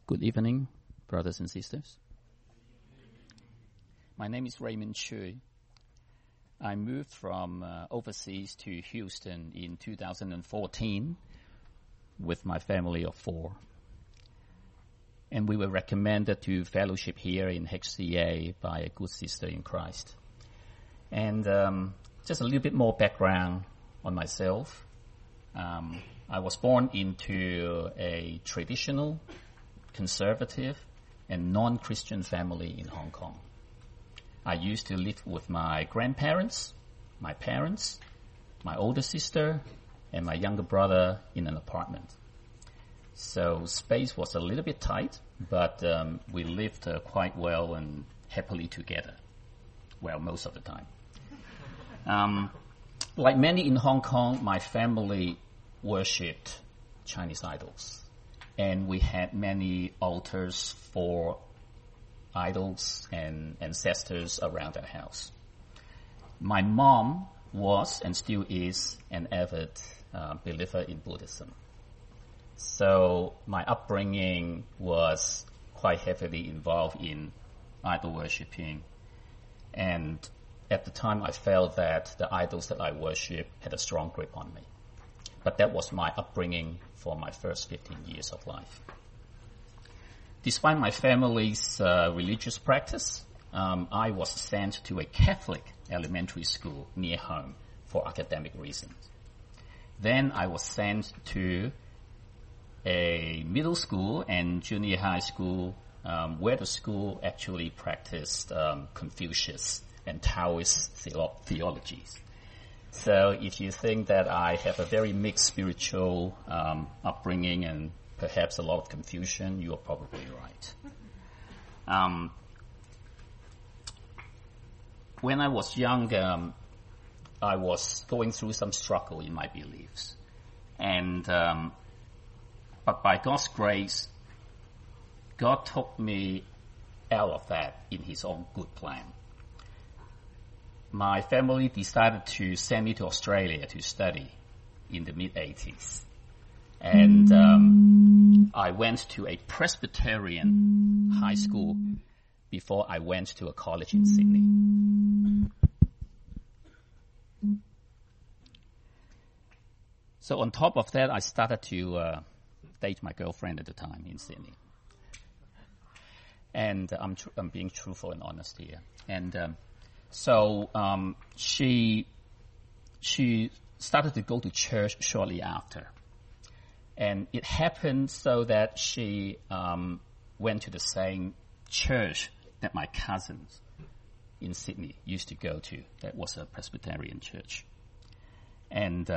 Good evening, brothers and sisters. My name is Raymond Chui. I moved from overseas to Houston in 2014 with my family of 4. And we were recommended to fellowship here in HCA by a good sister in Christ. And just a little bit more background on myself. I was born into a traditional, conservative, and non-Christian family in Hong Kong. I used to live with my grandparents, my parents, my older sister, and my younger brother in an apartment. So space was a little bit tight, but we lived quite well and happily together. Well, most of the time. Like many in Hong Kong, my family worshipped Chinese idols. And we had many altars for idols and ancestors around our house. My mom was and still is an avid believer in Buddhism. So my upbringing was quite heavily involved in idol worshipping. And at the time I felt that the idols that I worshiped had a strong grip on me. But that was my upbringing for my first 15 years of life. Despite my family's religious practice, I was sent to a Catholic elementary school near home for academic reasons. Then I was sent to a middle school and junior high school where the school actually practiced Confucius and Taoist theologies. So if you think that I have a very mixed spiritual upbringing and perhaps a lot of confusion, you are probably right. When I was young, I was going through some struggle in my beliefs. And but by God's grace, God took me out of that in His own good plan. My family decided to send me to Australia to study in the mid-80s. And I went to a Presbyterian high school before I went to a college in Sydney. So on top of that, I started to date my girlfriend at the time in Sydney. And I'm being truthful and honest here. And so she started to go to church shortly after. And it happened so that she went to the same church that my cousins in Sydney used to go to. That was a Presbyterian church. And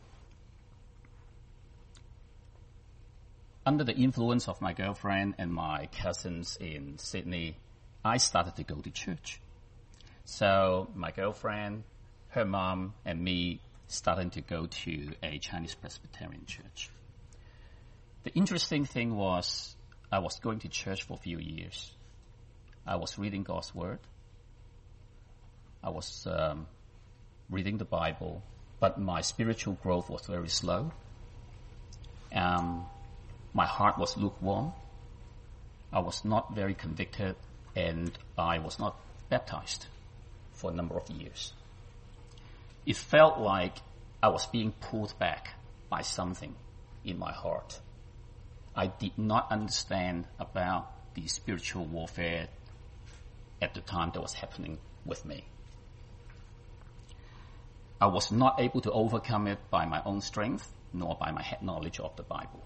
under the influence of my girlfriend and my cousins in Sydney, I started to go to church. So my girlfriend, her mom, and me started to go to a Chinese Presbyterian church. The interesting thing was I was going to church for a few years. I was reading God's Word. I was reading the Bible, but my spiritual growth was very slow. My heart was lukewarm. I was not very convicted, and I was not baptized for a number of years. It felt like I was being pulled back by something in my heart. I did not understand about the spiritual warfare at the time that was happening with me. I was not able to overcome it by my own strength, nor by my head knowledge of the Bible.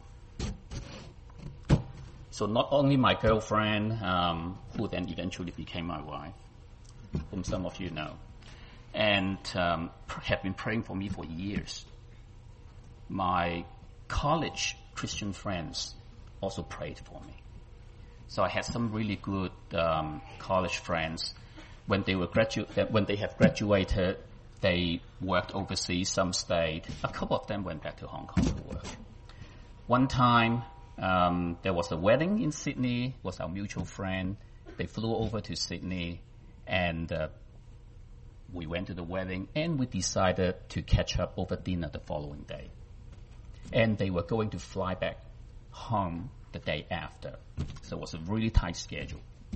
So not only my girlfriend, who then eventually became my wife, whom some of you know, and have been praying for me for years. My college Christian friends also prayed for me. So I had some really good college friends. When they have graduated, they worked overseas. Some stayed. A couple of them went back to Hong Kong to work. One time, there was a wedding in Sydney. Was our mutual friend. They flew over to Sydney, and we went to the wedding, and we decided to catch up over dinner the following day. And they were going to fly back home the day after. So it was a really tight schedule.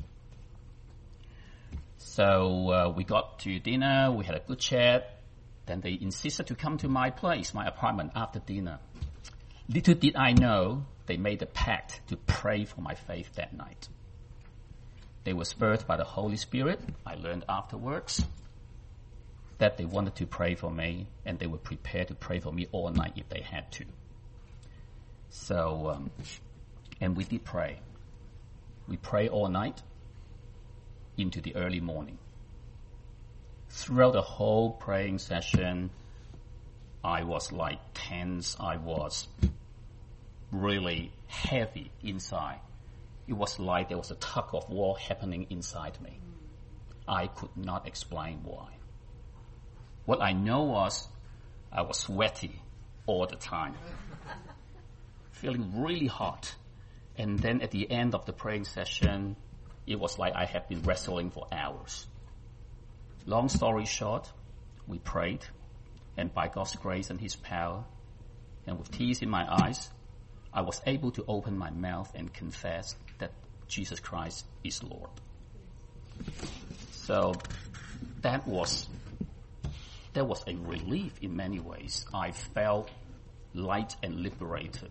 So we got to dinner, we had a good chat. Then they insisted to come to my place, my apartment, after dinner. Little did I know, they made a pact to pray for my faith that night. They were spurred by the Holy Spirit. I learned afterwards that they wanted to pray for me, and they were prepared to pray for me all night if they had to. So, and we did pray. We prayed all night into the early morning. Throughout the whole praying session, I was like tense. I was really heavy inside. It was like there was a tug of war happening inside me. I could not explain why. What I know was I was sweaty all the time, feeling really hot. And then at the end of the praying session, it was like I had been wrestling for hours. Long story short, we prayed, and by God's grace and His power, and with tears in my eyes, I was able to open my mouth and confess that Jesus Christ is Lord. So that was a relief in many ways. I felt light and liberated.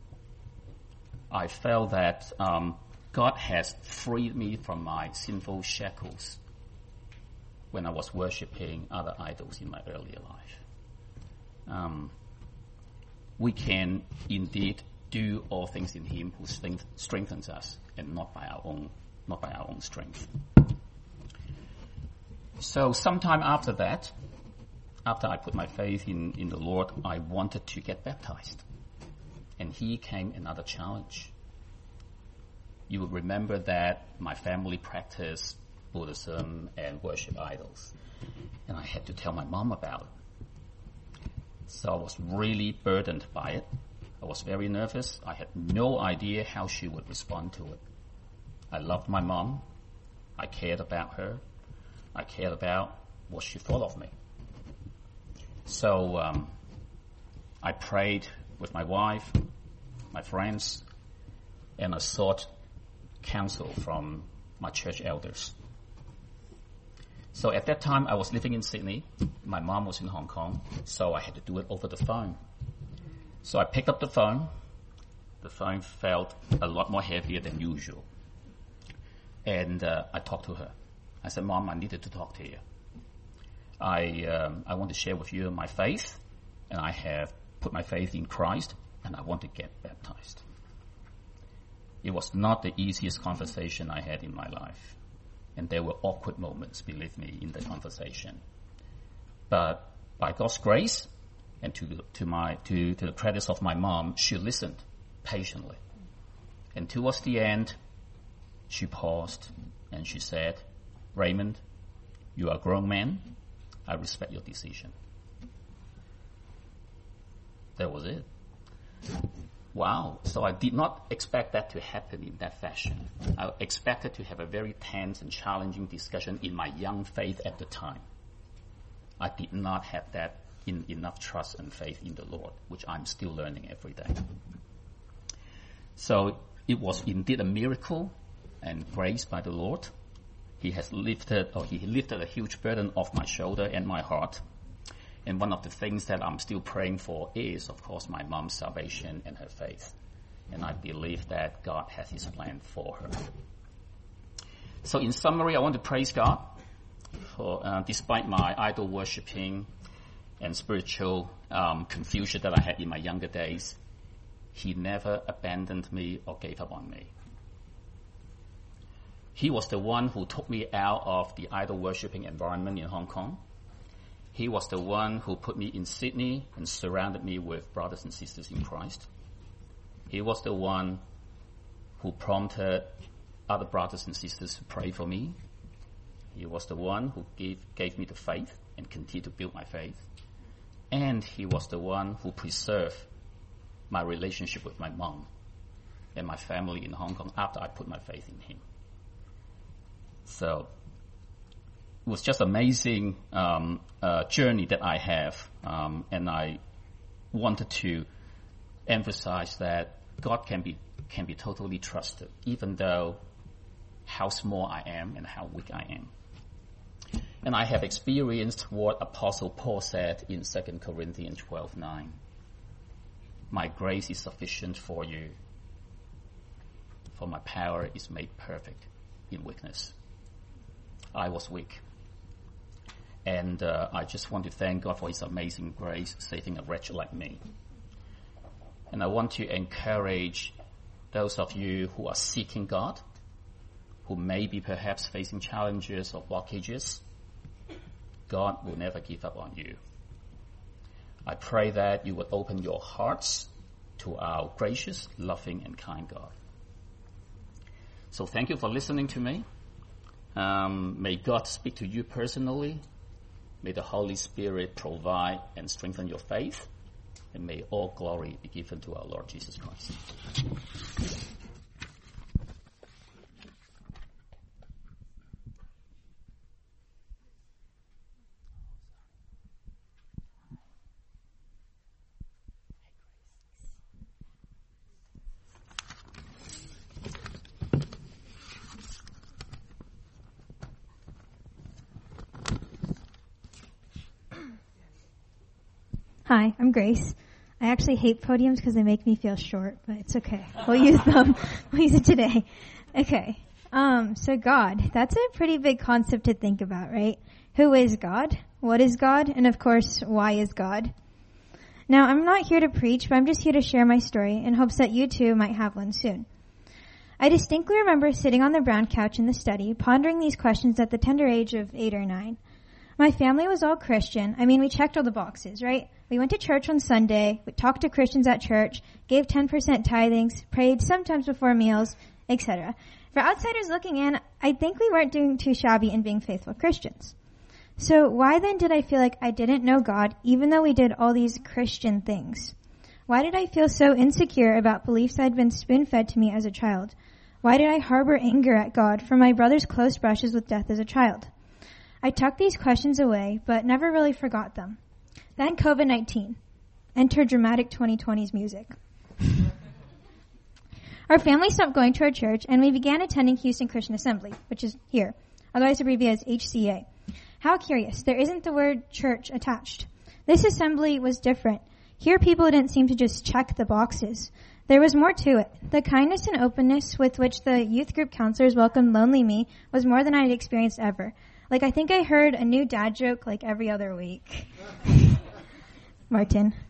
I felt that God has freed me from my sinful shackles when I was worshipping other idols in my earlier life. We can indeed do all things in Him who strengthens us, and not by our own strength. So sometime after that, after I put my faith in the Lord, I wanted to get baptized. And here came another challenge. You will remember that my family practiced Buddhism and worship idols. And I had to tell my mom about it. So I was really burdened by it. I was very nervous. I had no idea how she would respond to it. I loved my mom. I cared about her. I cared about what she thought of me. So I prayed with my wife, my friends, and I sought counsel from my church elders. So at that time, I was living in Sydney. My mom was in Hong Kong, so I had to do it over the phone. So I picked up the phone. The phone felt a lot more heavier than usual. And I talked to her. I said, Mom, I needed to talk to you. I want to share with you my faith, and I have put my faith in Christ, and I want to get baptized. It was not the easiest conversation I had in my life, and there were awkward moments, believe me, in the conversation. But by God's grace, and to the credit of my mom, she listened patiently. And towards the end, she paused and she said, Raymond, you are a grown man. I respect your decision. That was it. Wow. So I did not expect that to happen in that fashion. I expected to have a very tense and challenging discussion in my young faith at the time. I did not have that enough trust and faith in the Lord, which I'm still learning every day. So it was indeed a miracle and grace by the Lord. He lifted a huge burden off my shoulder and my heart. And one of the things that I'm still praying for is, of course, my mom's salvation and her faith. And I believe that God has His plan for her. So in summary, I want to praise God for, despite my idol worshipping and spiritual confusion that I had in my younger days, He never abandoned me or gave up on me. He was the one who took me out of the idol worshipping environment in Hong Kong. He was the one who put me in Sydney and surrounded me with brothers and sisters in Christ. He was the one who prompted other brothers and sisters to pray for me. He was the one who gave me the faith and continued to build my faith. And He was the one who preserved my relationship with my mom and my family in Hong Kong after I put my faith in Him. So it was just amazing journey that I have, and I wanted to emphasize that God can be can be totally trusted, even though how small I am and how weak I am. And I have experienced what Apostle Paul said in 2 Corinthians 12:9. My grace is sufficient for you, for my power is made perfect in weakness. I was weak. And I just want to thank God for his amazing grace, saving a wretch like me. And I want to encourage those of you who are seeking God, who may be perhaps facing challenges or blockages. God will never give up on you. I pray that you would open your hearts to our gracious, loving, and kind God. So thank you for listening to me. May God speak to you personally. May the Holy Spirit provide and strengthen your faith. And may all glory be given to our Lord Jesus Christ. Hi, I'm Grace. I actually hate podiums because they make me feel short, but it's okay. We'll use them. We'll use it today. Okay. So God, that's a pretty big concept to think about, right? Who is God? What is God? And of course, why is God? Now, I'm not here to preach, but I'm just here to share my story in hopes that you too might have one soon. I distinctly remember sitting on the brown couch in the study, pondering these questions at the tender age of 8 or 9. My family was all Christian. I mean, we checked all the boxes, right? We went to church on Sunday, we talked to Christians at church, gave 10% tithings, prayed sometimes before meals, etc. For outsiders looking in, I think we weren't doing too shabby in being faithful Christians. So why then did I feel like I didn't know God, even though we did all these Christian things? Why did I feel so insecure about beliefs I'd been spoon-fed to me as a child? Why did I harbor anger at God for my brother's close brushes with death as a child? I tucked these questions away, but never really forgot them. Then COVID-19. Enter dramatic 2020s music. Our family stopped going to our church, and we began attending Houston Christian Assembly, which is here, otherwise abbreviated as HCA. How curious, there isn't the word church attached. This assembly was different. Here people didn't seem to just check the boxes. There was more to it. The kindness and openness with which the youth group counselors welcomed lonely me was more than I had experienced ever. Like, I think I heard a new dad joke like every other week. Martin.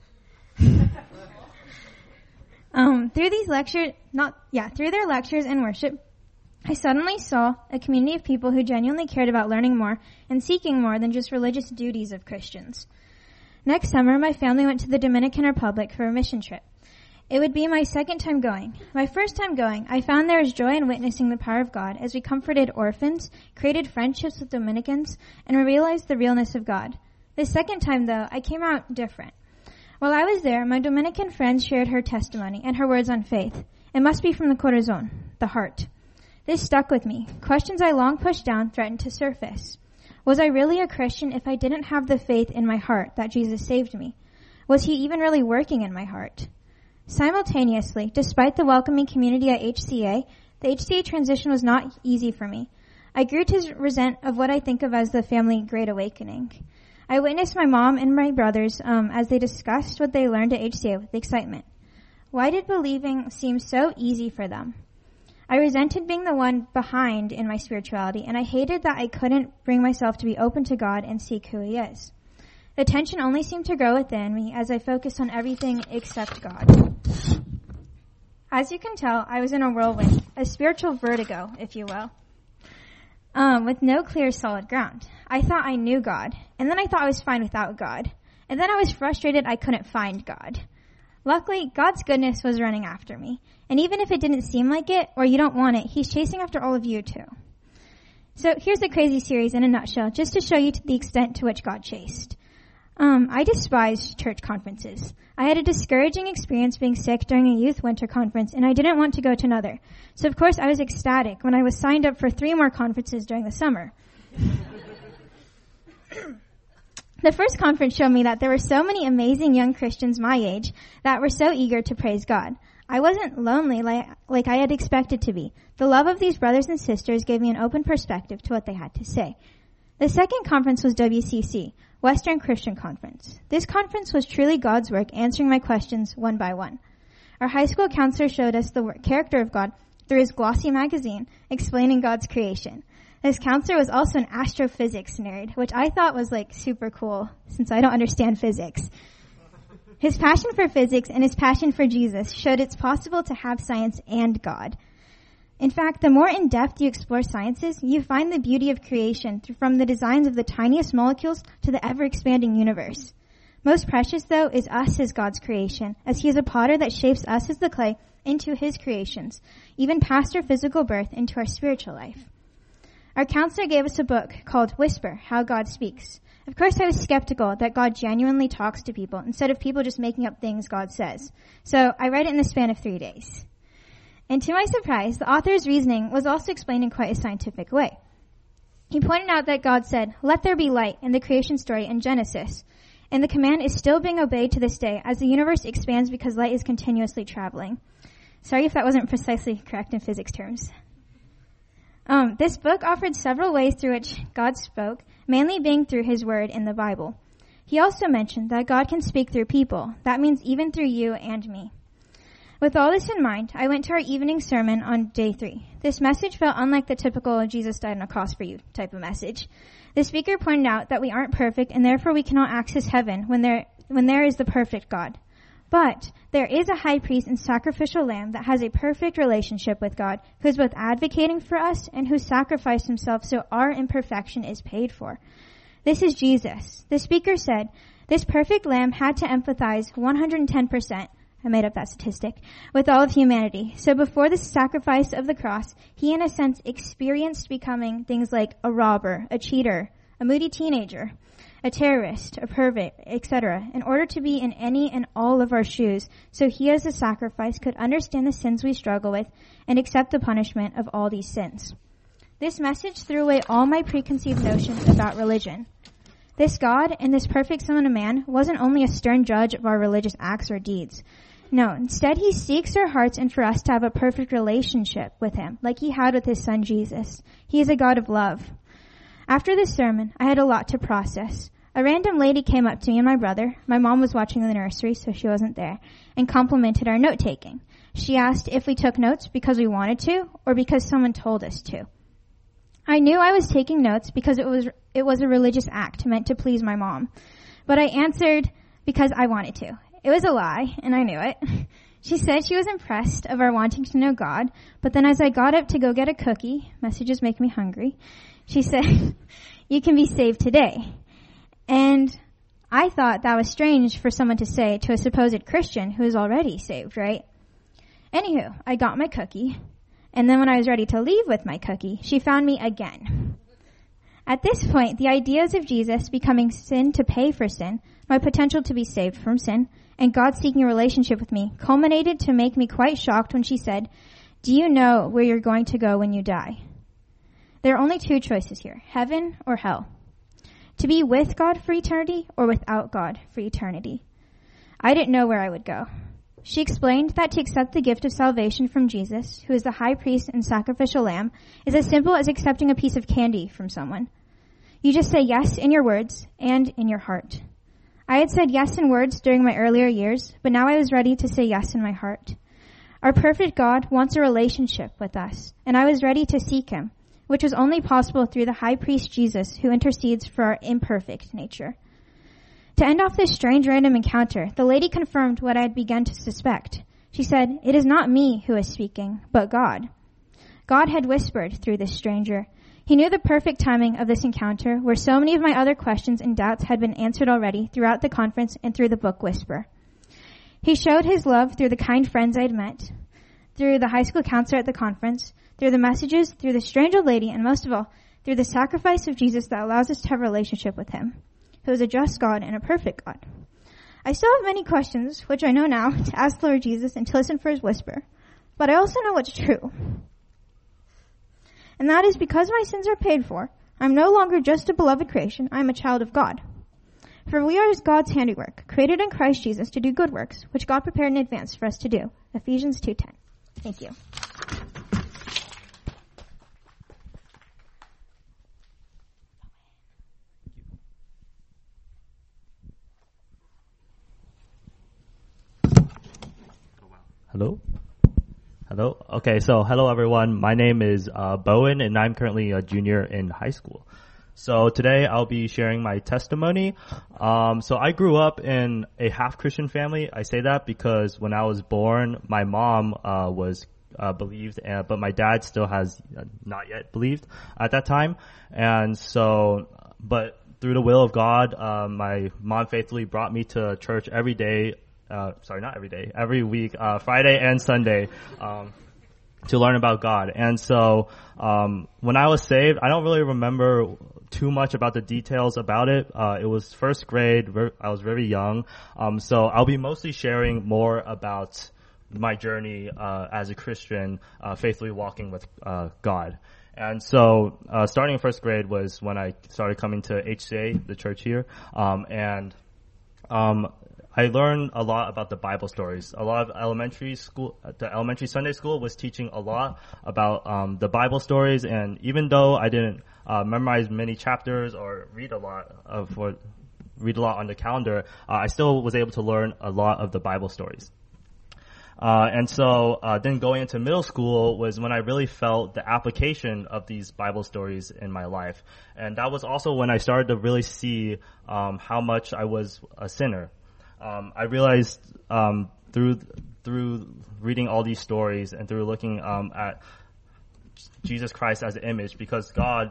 Through their lectures and worship, I suddenly saw a community of people who genuinely cared about learning more and seeking more than just religious duties of Christians. Next summer, my family went to the Dominican Republic for a mission trip. It would be my second time going. My first time going, I found there was joy in witnessing the power of God as we comforted orphans, created friendships with Dominicans, and realized the realness of God. The second time, though, I came out different. While I was there, my Dominican friend shared her testimony and her words on faith. It must be from the corazon, the heart. This stuck with me. Questions I long pushed down threatened to surface. Was I really a Christian if I didn't have the faith in my heart that Jesus saved me? Was he even really working in my heart? Simultaneously, despite the welcoming community at HCA, the HCA transition was not easy for me. I grew to resent of what I think of as the family Great Awakening. I witnessed my mom and my brothers as they discussed what they learned at HCA with excitement. Why did believing seem so easy for them? I resented being the one behind in my spirituality, and I hated that I couldn't bring myself to be open to God and seek who he is. The tension only seemed to grow within me as I focused on everything except God. As you can tell, I was in a whirlwind, a spiritual vertigo, if you will, with no clear solid ground. I thought I knew God, and then I thought I was fine without God, and then I was frustrated I couldn't find God. Luckily, God's goodness was running after me, and even if it didn't seem like it, or you don't want it, he's chasing after all of you too. So here's the crazy series in a nutshell, just to show you the extent to which God chased. I despised church conferences. I had a discouraging experience being sick during a youth winter conference, and I didn't want to go to another. So of course I was ecstatic when I was signed up for 3 more conferences during the summer. The first conference showed me that there were so many amazing young Christians my age that were so eager to praise God. I wasn't lonely like I had expected to be. The love of these brothers and sisters gave me an open perspective to what they had to say. The second conference was WCC, Western Christian Conference. This conference was truly God's work, answering my questions one by one. Our high school counselor showed us the character of God through his glossy magazine explaining God's creation. This counselor was also an astrophysics nerd, which I thought was super cool since I don't understand physics. His passion for physics and his passion for Jesus showed it's possible to have science and God. In fact, the more in depth you explore sciences, you find the beauty of creation from the designs of the tiniest molecules to the ever-expanding universe. Most precious, though, is us as God's creation, as he is a potter that shapes us as the clay into his creations, even past our physical birth into our spiritual life. Our counselor gave us a book called Whisper, How God Speaks. Of course, I was skeptical that God genuinely talks to people instead of people just making up things God says. So I read it in the span of 3 days. And to my surprise, the author's reasoning was also explained in quite a scientific way. He pointed out that God said, "Let there be light" in the creation story in Genesis. And the command is still being obeyed to this day as the universe expands because light is continuously traveling. Sorry if that wasn't precisely correct in physics terms. This book offered several ways through which God spoke, mainly being through his word in the Bible. He also mentioned that God can speak through people. That means even through you and me. With all this in mind, I went to our evening sermon on day 3. This message felt unlike the typical Jesus died on a cross for you type of message. The speaker pointed out that we aren't perfect and therefore we cannot access heaven when there is the perfect God. But there is a high priest and sacrificial lamb that has a perfect relationship with God, who is both advocating for us and who sacrificed himself so our imperfection is paid for. This is Jesus. The speaker said, this perfect lamb had to empathize 110%, I made up that statistic, with all of humanity. So before the sacrifice of the cross, he in a sense experienced becoming things like a robber, a cheater, a moody teenager, a terrorist, a pervert, etc., in order to be in any and all of our shoes, so he as a sacrifice could understand the sins we struggle with and accept the punishment of all these sins. This message threw away all my preconceived notions about religion. This God and this perfect Son of Man wasn't only a stern judge of our religious acts or deeds. No, instead he seeks our hearts and for us to have a perfect relationship with him, like he had with his son Jesus. He is a God of love. After this sermon, I had a lot to process. A random lady came up to me and my brother, my mom was watching the nursery so she wasn't there, and complimented our note-taking. She asked if we took notes because we wanted to or because someone told us to. I knew I was taking notes because it was a religious act meant to please my mom. But I answered because I wanted to. It was a lie, and I knew it. She said she was impressed of our wanting to know God, but then as I got up to go get a cookie, messages make me hungry, she said, you can be saved today. And I thought that was strange for someone to say to a supposed Christian who is already saved, right? Anywho, I got my cookie, and then when I was ready to leave with my cookie, she found me again. At this point, the ideas of Jesus becoming sin to pay for sin, my potential to be saved from sin, and God seeking a relationship with me culminated to make me quite shocked when she said, do you know where you're going to go when you die? There are only 2 choices here, heaven or hell. To be with God for eternity or without God for eternity. I didn't know where I would go. She explained that to accept the gift of salvation from Jesus, who is the high priest and sacrificial lamb, is as simple as accepting a piece of candy from someone. You just say yes in your words and in your heart. I had said yes in words during my earlier years, but now I was ready to say yes in my heart. Our perfect God wants a relationship with us, and I was ready to seek him, which was only possible through the high priest Jesus, who intercedes for our imperfect nature. To end off this strange random encounter, the lady confirmed what I had begun to suspect. She said, it is not me who is speaking, but God. God had whispered through this stranger. He knew the perfect timing of this encounter, where so many of my other questions and doubts had been answered already throughout the conference and through the book Whisper. He showed his love through the kind friends I had met, through the high school counselor at the conference, through the messages, through the strange old lady, and most of all, through the sacrifice of Jesus that allows us to have a relationship with him, who is a just God and a perfect God. I still have many questions, which I know now, to ask the Lord Jesus and to listen for his whisper. But I also know what's true. And that is because my sins are paid for, I'm no longer just a beloved creation, I'm a child of God. For we are God's handiwork, created in Christ Jesus to do good works, which God prepared in advance for us to do. Ephesians 2:10. Thank you. Hello? Hello? Okay, so hello everyone. My name is Bowen, and I'm currently a junior in high school. So today I'll be sharing my testimony. So I grew up in a half-Christian family. I say that because when I was born, my mom was believed, but my dad still has not yet believed at that time. And so, but through the will of God, my mom faithfully brought me to church every day. Not every day, every week, Friday and Sunday, to learn about God. And so, when I was saved, I don't really remember too much about the details about it. It was first grade. I was very young. So I'll be mostly sharing more about my journey, as a Christian, faithfully walking with, God. And so, starting in first grade was when I started coming to HCA, the church here. I learned a lot about the Bible stories. A lot of the elementary Sunday school was teaching a lot about the Bible stories, and even though I didn't memorize many chapters or read a lot on the calendar, I still was able to learn a lot of the Bible stories. And so then going into middle school was when I really felt the application of these Bible stories in my life. And that was also when I started to really see how much I was a sinner. I realized through reading all these stories and through looking at Jesus Christ as an image, because God,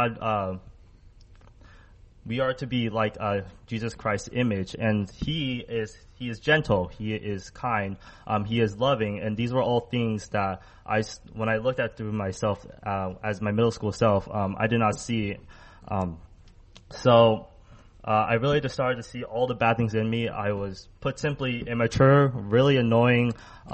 we are to be like Jesus Christ's image, and He is gentle, He is kind, He is loving, and these were all things that when I looked at through myself as my middle school self, I did not see. I really just started to see all the bad things in me. I was, put simply, immature, really annoying,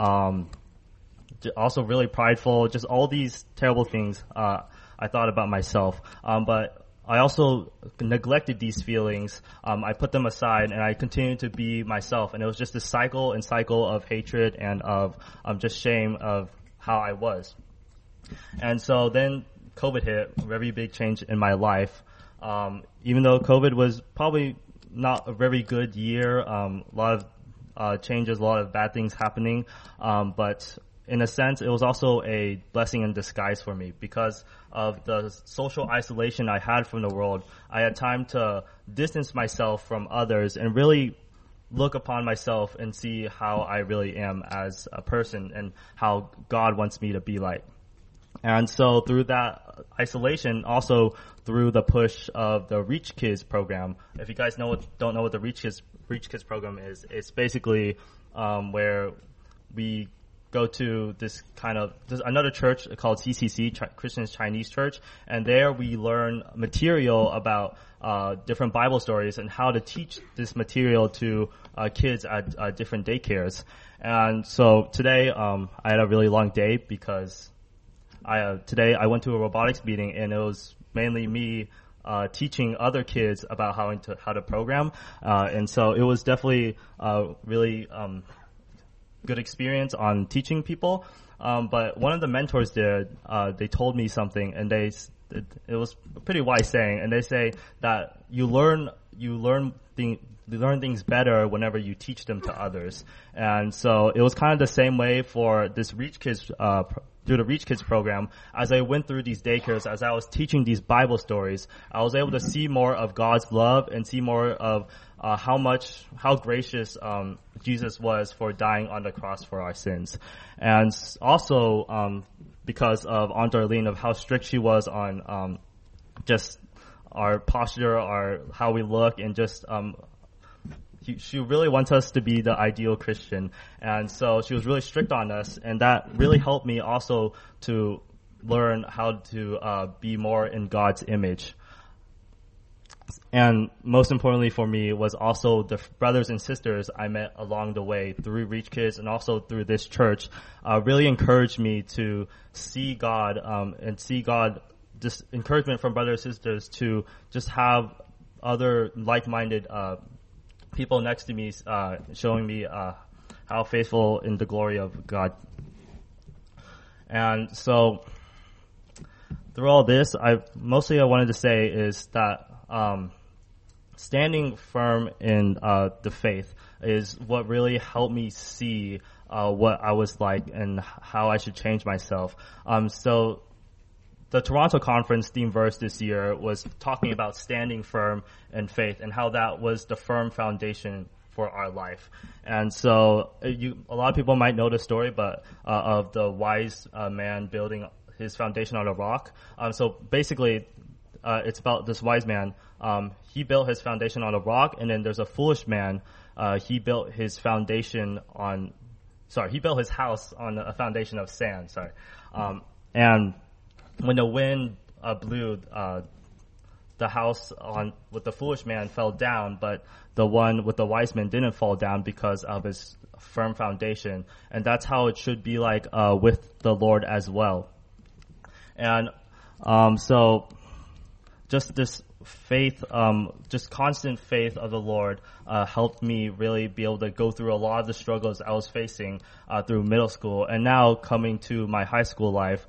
also really prideful, just all these terrible things I thought about myself. But I also neglected these feelings. I put them aside, and I continued to be myself. And it was just this cycle of hatred and of just shame of how I was. And so then COVID hit, a very big change in my life. Even though COVID was probably not a very good year, a lot of changes, a lot of bad things happening, but in a sense, it was also a blessing in disguise for me because of the social isolation I had from the world. I had time to distance myself from others and really look upon myself and see how I really am as a person and how God wants me to be like. And so through that isolation, also through the push of the Reach Kids program. If you guys don't know what the Reach Kids program is, it's basically where we go to there's another church called CCC, Christian Chinese Church, and there we learn material about different Bible stories and how to teach this material to kids at different daycares. And so today I had a really long day because today I went to a robotics meeting, and it was mainly me teaching other kids about how to program, and so it was definitely really good experience on teaching people. But one of the mentors there, they told me something, and it was a pretty wise saying, and they say that you learn things better whenever you teach them to others. And so it was kind of the same way for this Reach Kids through the Reach Kids program. As I went through these daycares, as I was teaching these Bible stories, I was able to see more of God's love and see more of how gracious Jesus was for dying on the cross for our sins. And also because of Aunt Darlene, of how strict she was on just our posture, how we look, and just she really wants us to be the ideal Christian. And so she was really strict on us, and that really helped me also to learn how to be more in God's image. And most importantly for me was also the brothers and sisters I met along the way through Reach Kids and also through this church really encouraged me to see God and see God, just encouragement from brothers and sisters to just have other like-minded people next to me showing me how faithful in the glory of God. And so through all this, I wanted to say is that standing firm in the faith is what really helped me see what I was like and how I should change myself. So the Toronto Conference theme verse this year was talking about standing firm in faith and how that was the firm foundation for our life. And so a lot of people might know the story, but of the wise man building his foundation on a rock. So basically, it's about this wise man. He built his foundation on a rock, and then there's a foolish man. He built his house on a foundation of sand. And when the wind blew, the house with the foolish man fell down, but the one with the wise man didn't fall down because of his firm foundation. And that's how it should be like with the Lord as well. And so just this faith, just constant faith of the Lord helped me really be able to go through a lot of the struggles I was facing through middle school. And now coming to my high school life,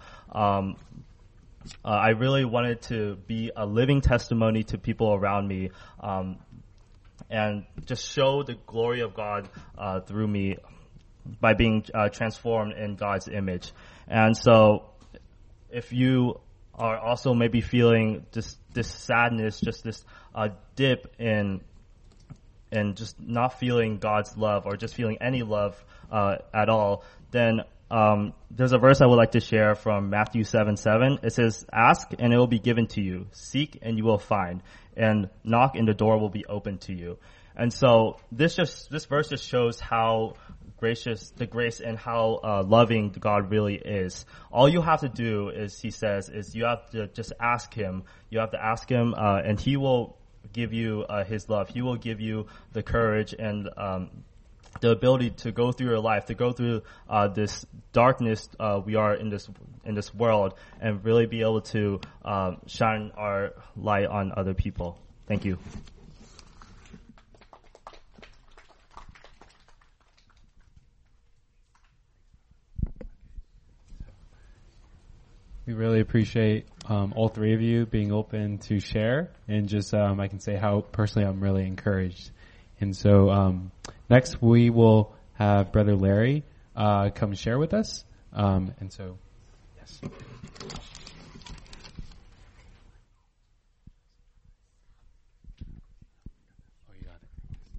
I really wanted to be a living testimony to people around me, and just show the glory of God through me by being transformed in God's image. And so if you are also maybe feeling this sadness, just this dip in just not feeling God's love or just feeling any love at all, then there's a verse I would like to share from Matthew 7:7. It says, "Ask and it will be given to you. Seek and you will find. And knock and the door will be opened to you." And so this verse just shows how gracious the grace and how loving God really is. All you have to do is, he says, is you have to just ask him. You have to ask him, and he will give you his love. He will give you the courage and the ability to go through your life, to go through this darkness we are in this world, and really be able to shine our light on other people. Thank you. We really appreciate all three of you being open to share, and just I can say how personally I'm really encouraged. And so next we will have Brother Larry come share with us. And so, yes. Oh, you got it.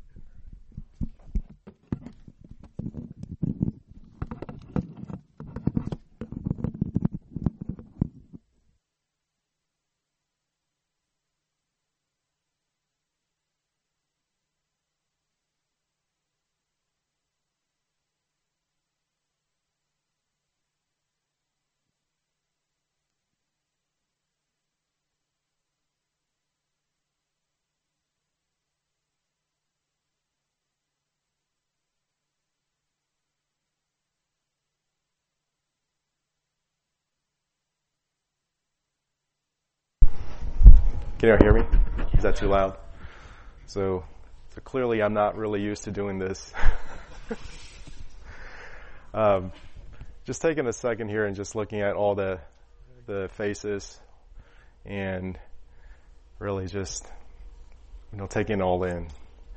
Can you hear me? Is that too loud? So clearly I'm not really used to doing this. Just taking a second here and just looking at all the faces and really just, taking it all in.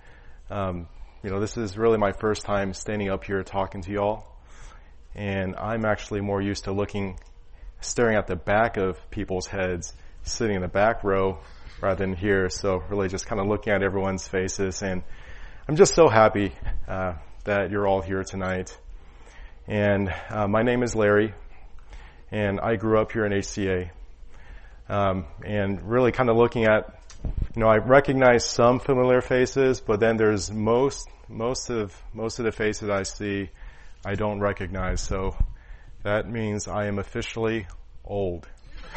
This is really my first time standing up here talking to y'all. And I'm actually more used to staring at the back of people's heads, sitting in the back row rather than here. So really just kind of looking at everyone's faces. And I'm just so happy that you're all here tonight. And my name is Larry, and I grew up here in HCA. And really kind of looking at, I recognize some familiar faces, but then there's most of the faces I see I don't recognize. So that means I am officially old.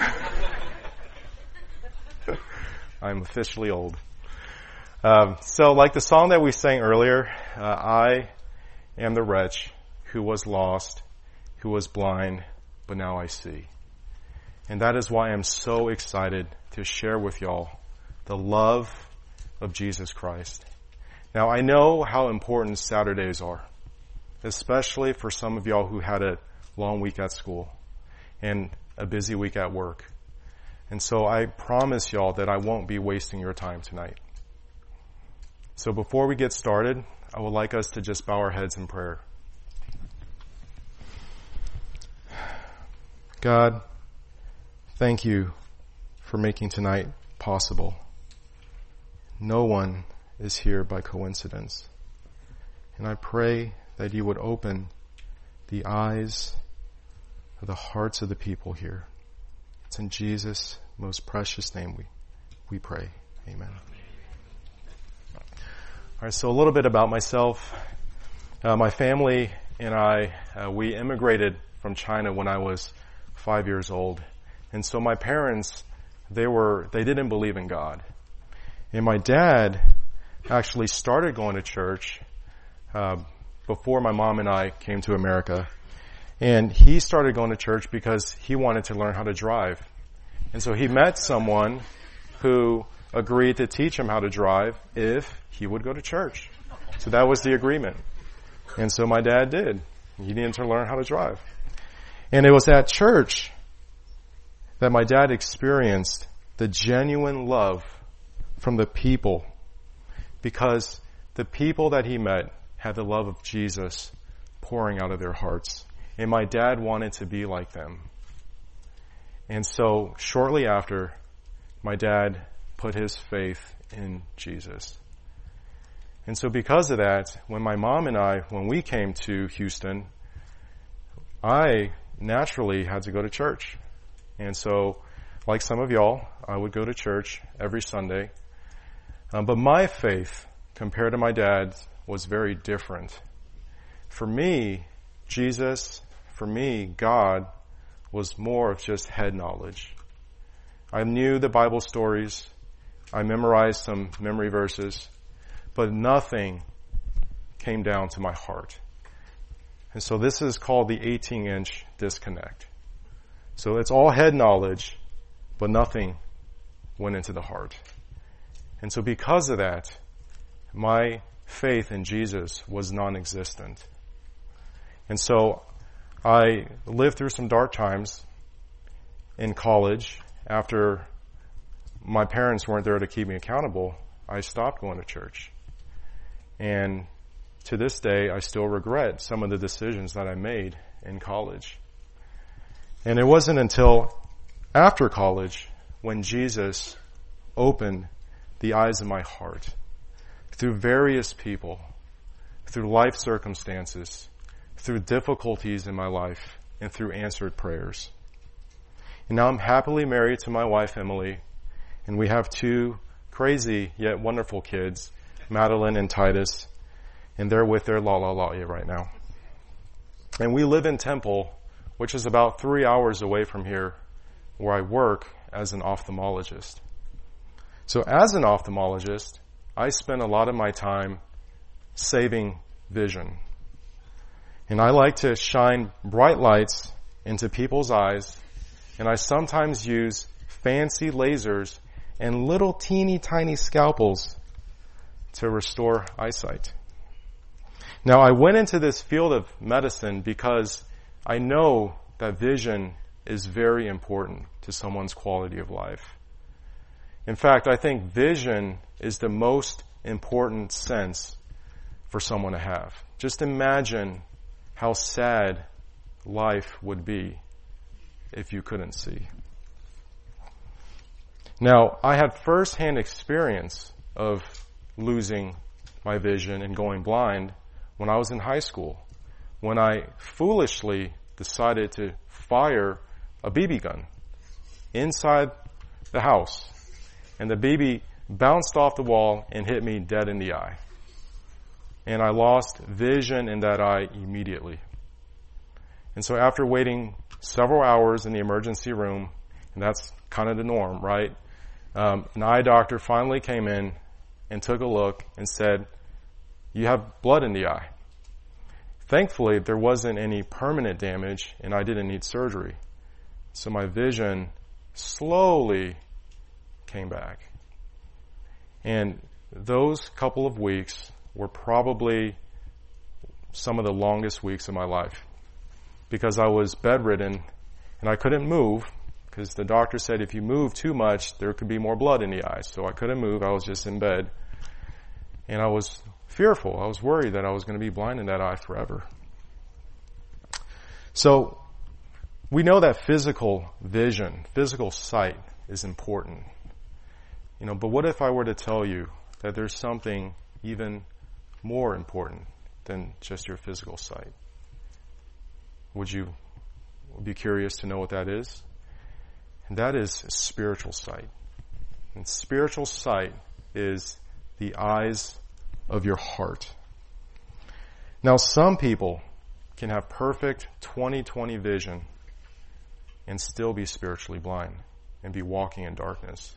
I'm officially old. So like the song that we sang earlier, I am the wretch who was lost, who was blind, but now I see. And that is why I'm so excited to share with y'all the love of Jesus Christ. Now, I know how important Saturdays are, especially for some of y'all who had a long week at school and a busy week at work. And so I promise y'all that I won't be wasting your time tonight. So before we get started, I would like us to just bow our heads in prayer. God, thank you for making tonight possible. No one is here by coincidence. And I pray that you would open the eyes of the hearts of the people here. It's in Jesus' most precious name we pray. Amen. All right, so a little bit about myself. My family and I, we immigrated from China when I was 5 years old. And so my parents, they didn't believe in God. And my dad actually started going to church before my mom and I came to America. And he started going to church because he wanted to learn how to drive. And so he met someone who agreed to teach him how to drive if he would go to church. So that was the agreement. And so my dad did. He needed to learn how to drive. And it was at church that my dad experienced the genuine love from the people, because the people that he met had the love of Jesus pouring out of their hearts. And my dad wanted to be like them. And so shortly after, my dad put his faith in Jesus. And so because of that, when my mom and I, when we came to Houston, I naturally had to go to church. And so, like some of y'all, I would go to church every Sunday. But my faith, compared to my dad's, was very different. For me, Jesus, for me, God, was more of just head knowledge. I knew the Bible stories. I memorized some memory verses. But nothing came down to my heart. And so this is called the 18-inch disconnect. So it's all head knowledge, but nothing went into the heart. And so because of that, my faith in Jesus was non-existent. And so I lived through some dark times in college. After my parents weren't there to keep me accountable, I stopped going to church. And to this day, I still regret some of the decisions that I made in college. And it wasn't until after college when Jesus opened the eyes of my heart through various people, through life circumstances, through difficulties in my life, and through answered prayers. And now I'm happily married to my wife, Emily, and we have two crazy yet wonderful kids, Madeline and Titus, and they're with their la right now. And we live in Temple, which is about 3 hours away from here, where I work as an ophthalmologist. So as an ophthalmologist, I spend a lot of my time saving vision. And I like to shine bright lights into people's eyes, and I sometimes use fancy lasers and little teeny tiny scalpels to restore eyesight. Now, I went into this field of medicine because I know that vision is very important to someone's quality of life. In fact, I think vision is the most important sense for someone to have. Just imagine how sad life would be if you couldn't see. Now, I had firsthand experience of losing my vision and going blind when I was in high school, when I foolishly decided to fire a BB gun inside the house. And the BB bounced off the wall and hit me dead in the eye. And I lost vision in that eye immediately. And so after waiting several hours in the emergency room, and that's kind of the norm, right? An eye doctor finally came in and took a look and said, "You have blood in the eye." Thankfully, there wasn't any permanent damage and I didn't need surgery. So my vision slowly came back. And those couple of weeks were probably some of the longest weeks of my life because I was bedridden and I couldn't move because the doctor said if you move too much, there could be more blood in the eyes. So I couldn't move. I was just in bed. And I was fearful. I was worried that I was going to be blind in that eye forever. So we know that physical vision, physical sight is important. But what if I were to tell you that there's something even more important than just your physical sight? Would you be curious to know what that is? And that is spiritual sight. And spiritual sight is the eyes of your heart. Now, some people can have perfect 20/20 vision and still be spiritually blind and be walking in darkness.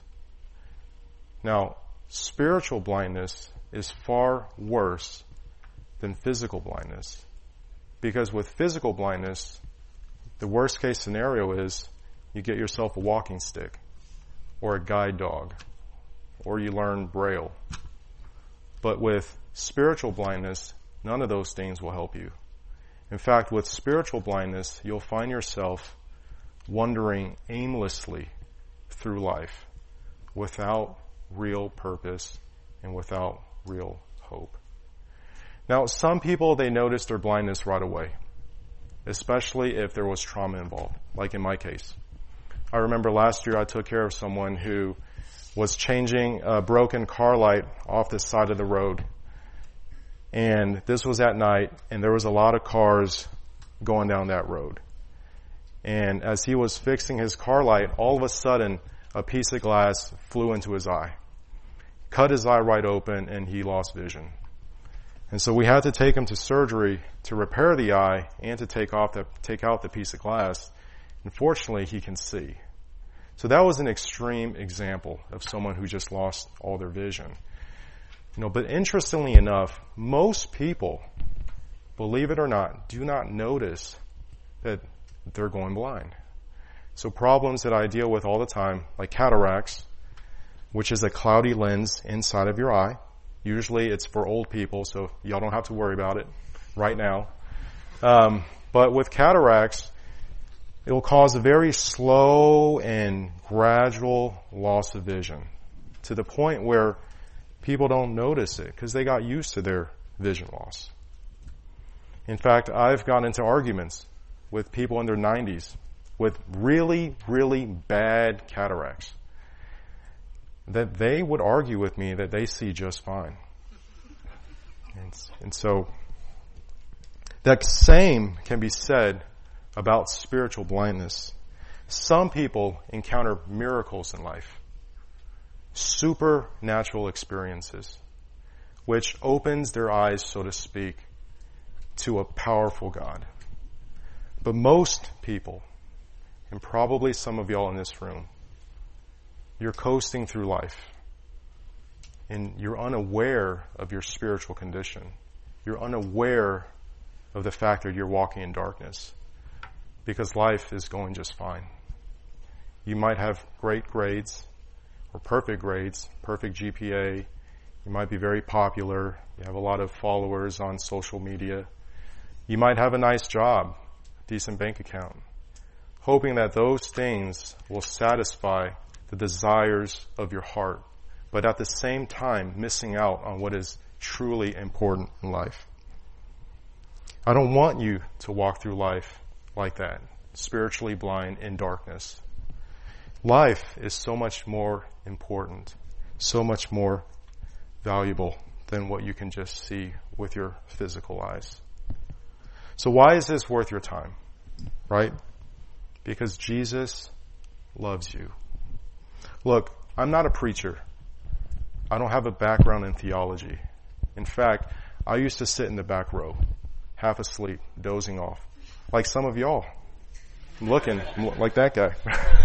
Now, spiritual blindness is far worse than physical blindness. Because with physical blindness, the worst case scenario is you get yourself a walking stick or a guide dog or you learn Braille. But with spiritual blindness, none of those things will help you. In fact, with spiritual blindness, you'll find yourself wandering aimlessly through life without real purpose and without real hope. Now, some people, they notice their blindness right away, especially if there was trauma involved, like in my case. I remember last year I took care of someone who was changing a broken car light off the side of the road. And this was at night, and there was a lot of cars going down that road. And as he was fixing his car light, all of a sudden, a piece of glass flew into his eye. Cut his eye right open, and he lost vision. And so we had to take him to surgery to repair the eye and to take out the piece of glass. Unfortunately, he can see. So that was an extreme example of someone who just lost all their vision. But interestingly enough, most people, believe it or not, do not notice that they're going blind. So problems that I deal with all the time, like cataracts, which is a cloudy lens inside of your eye. Usually it's for old people, so y'all don't have to worry about it right now. But with cataracts, it will cause a very slow and gradual loss of vision to the point where people don't notice it because they got used to their vision loss. In fact, I've gotten into arguments with people in their 90s with really, really bad cataracts that they would argue with me that they see just fine. And so that same can be said about spiritual blindness. Some people encounter miracles in life, supernatural experiences, which opens their eyes, so to speak, to a powerful God. But most people, and probably some of y'all in this room, you're coasting through life and you're unaware of your spiritual condition. You're unaware of the fact that you're walking in darkness because life is going just fine. You might have great grades or perfect grades, perfect GPA. You might be very popular. You have a lot of followers on social media. You might have a nice job, decent bank account, hoping that those things will satisfy the desires of your heart, but at the same time missing out on what is truly important in life. I don't want you to walk through life like that, spiritually blind in darkness. Life is so much more important, so much more valuable than what you can just see with your physical eyes. So why is this worth your time? Right? Because Jesus loves you. Look, I'm not a preacher. I don't have a background in theology. In fact, I used to sit in the back row, half asleep, dozing off, like some of y'all. I'm looking like that guy.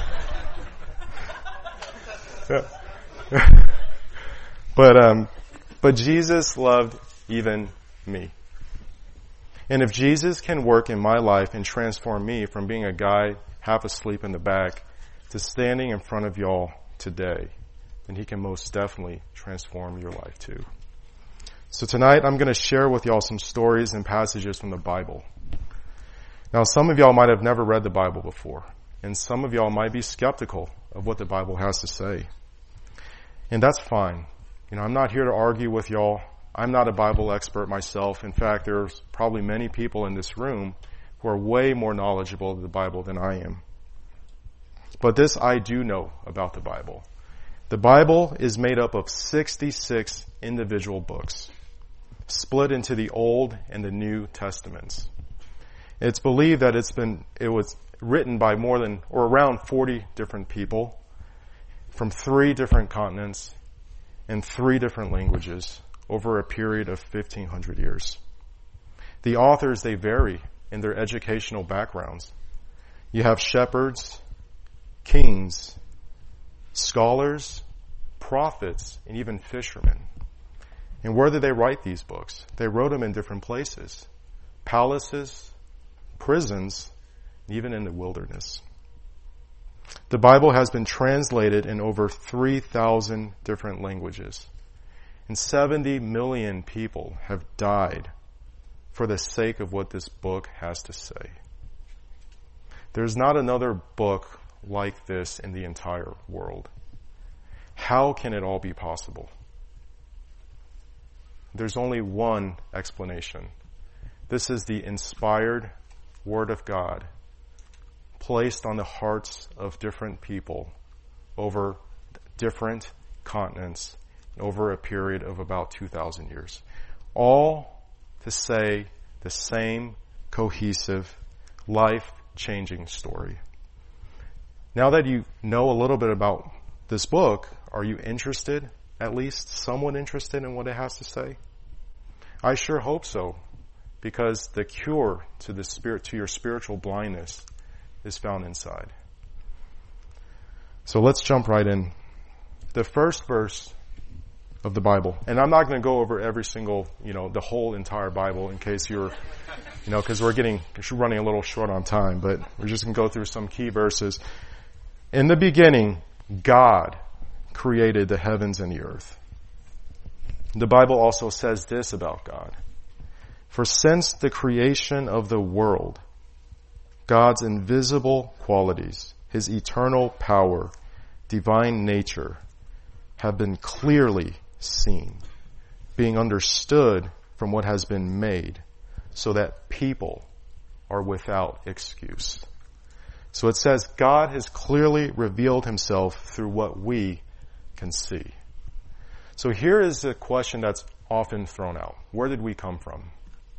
But Jesus loved even me. And if Jesus can work in my life and transform me from being a guy half asleep in the back to standing in front of y'all today, then he can most definitely transform your life too. So tonight I'm going to share with y'all some stories and passages from the Bible. Now some of y'all might have never read the Bible before, and some of y'all might be skeptical of what the Bible has to say. And that's fine. I'm not here to argue with y'all. I'm not a Bible expert myself. In fact, there's probably many people in this room who are way more knowledgeable of the Bible than I am. But this I do know about the Bible. The Bible is made up of 66 individual books, split into the Old and the New Testaments. It's believed that it was written by more than or around 40 different people from 3 different continents in 3 different languages over a period of 1,500 years. The authors, they vary in their educational backgrounds. You have shepherds, kings, scholars, prophets, and even fishermen. And where did they write these books? They wrote them in different places. Palaces, prisons, even in the wilderness. The Bible has been translated in over 3,000 different languages. And 70 million people have died for the sake of what this book has to say. There's not another book like this in the entire world. How can it all be possible? There's only one explanation. This is the inspired Word of God placed on the hearts of different people over different continents over a period of about 2,000 years. All to say the same cohesive, life-changing story. Now that you know a little bit about this book, are you interested, at least somewhat interested in what it has to say? I sure hope so, because the cure to your spiritual blindness is found inside. So let's jump right in. The first verse of the Bible, and I'm not going to go over every single, the whole entire Bible in case you're, because we're running a little short on time, but we're just going to go through some key verses. In the beginning, God created the heavens and the earth. The Bible also says this about God. For since the creation of the world, God's invisible qualities, His eternal power, divine nature, have been clearly seen, being understood from what has been made, so that people are without excuse. So it says God has clearly revealed Himself through what we can see. So here is a question that's often thrown out. Where did we come from?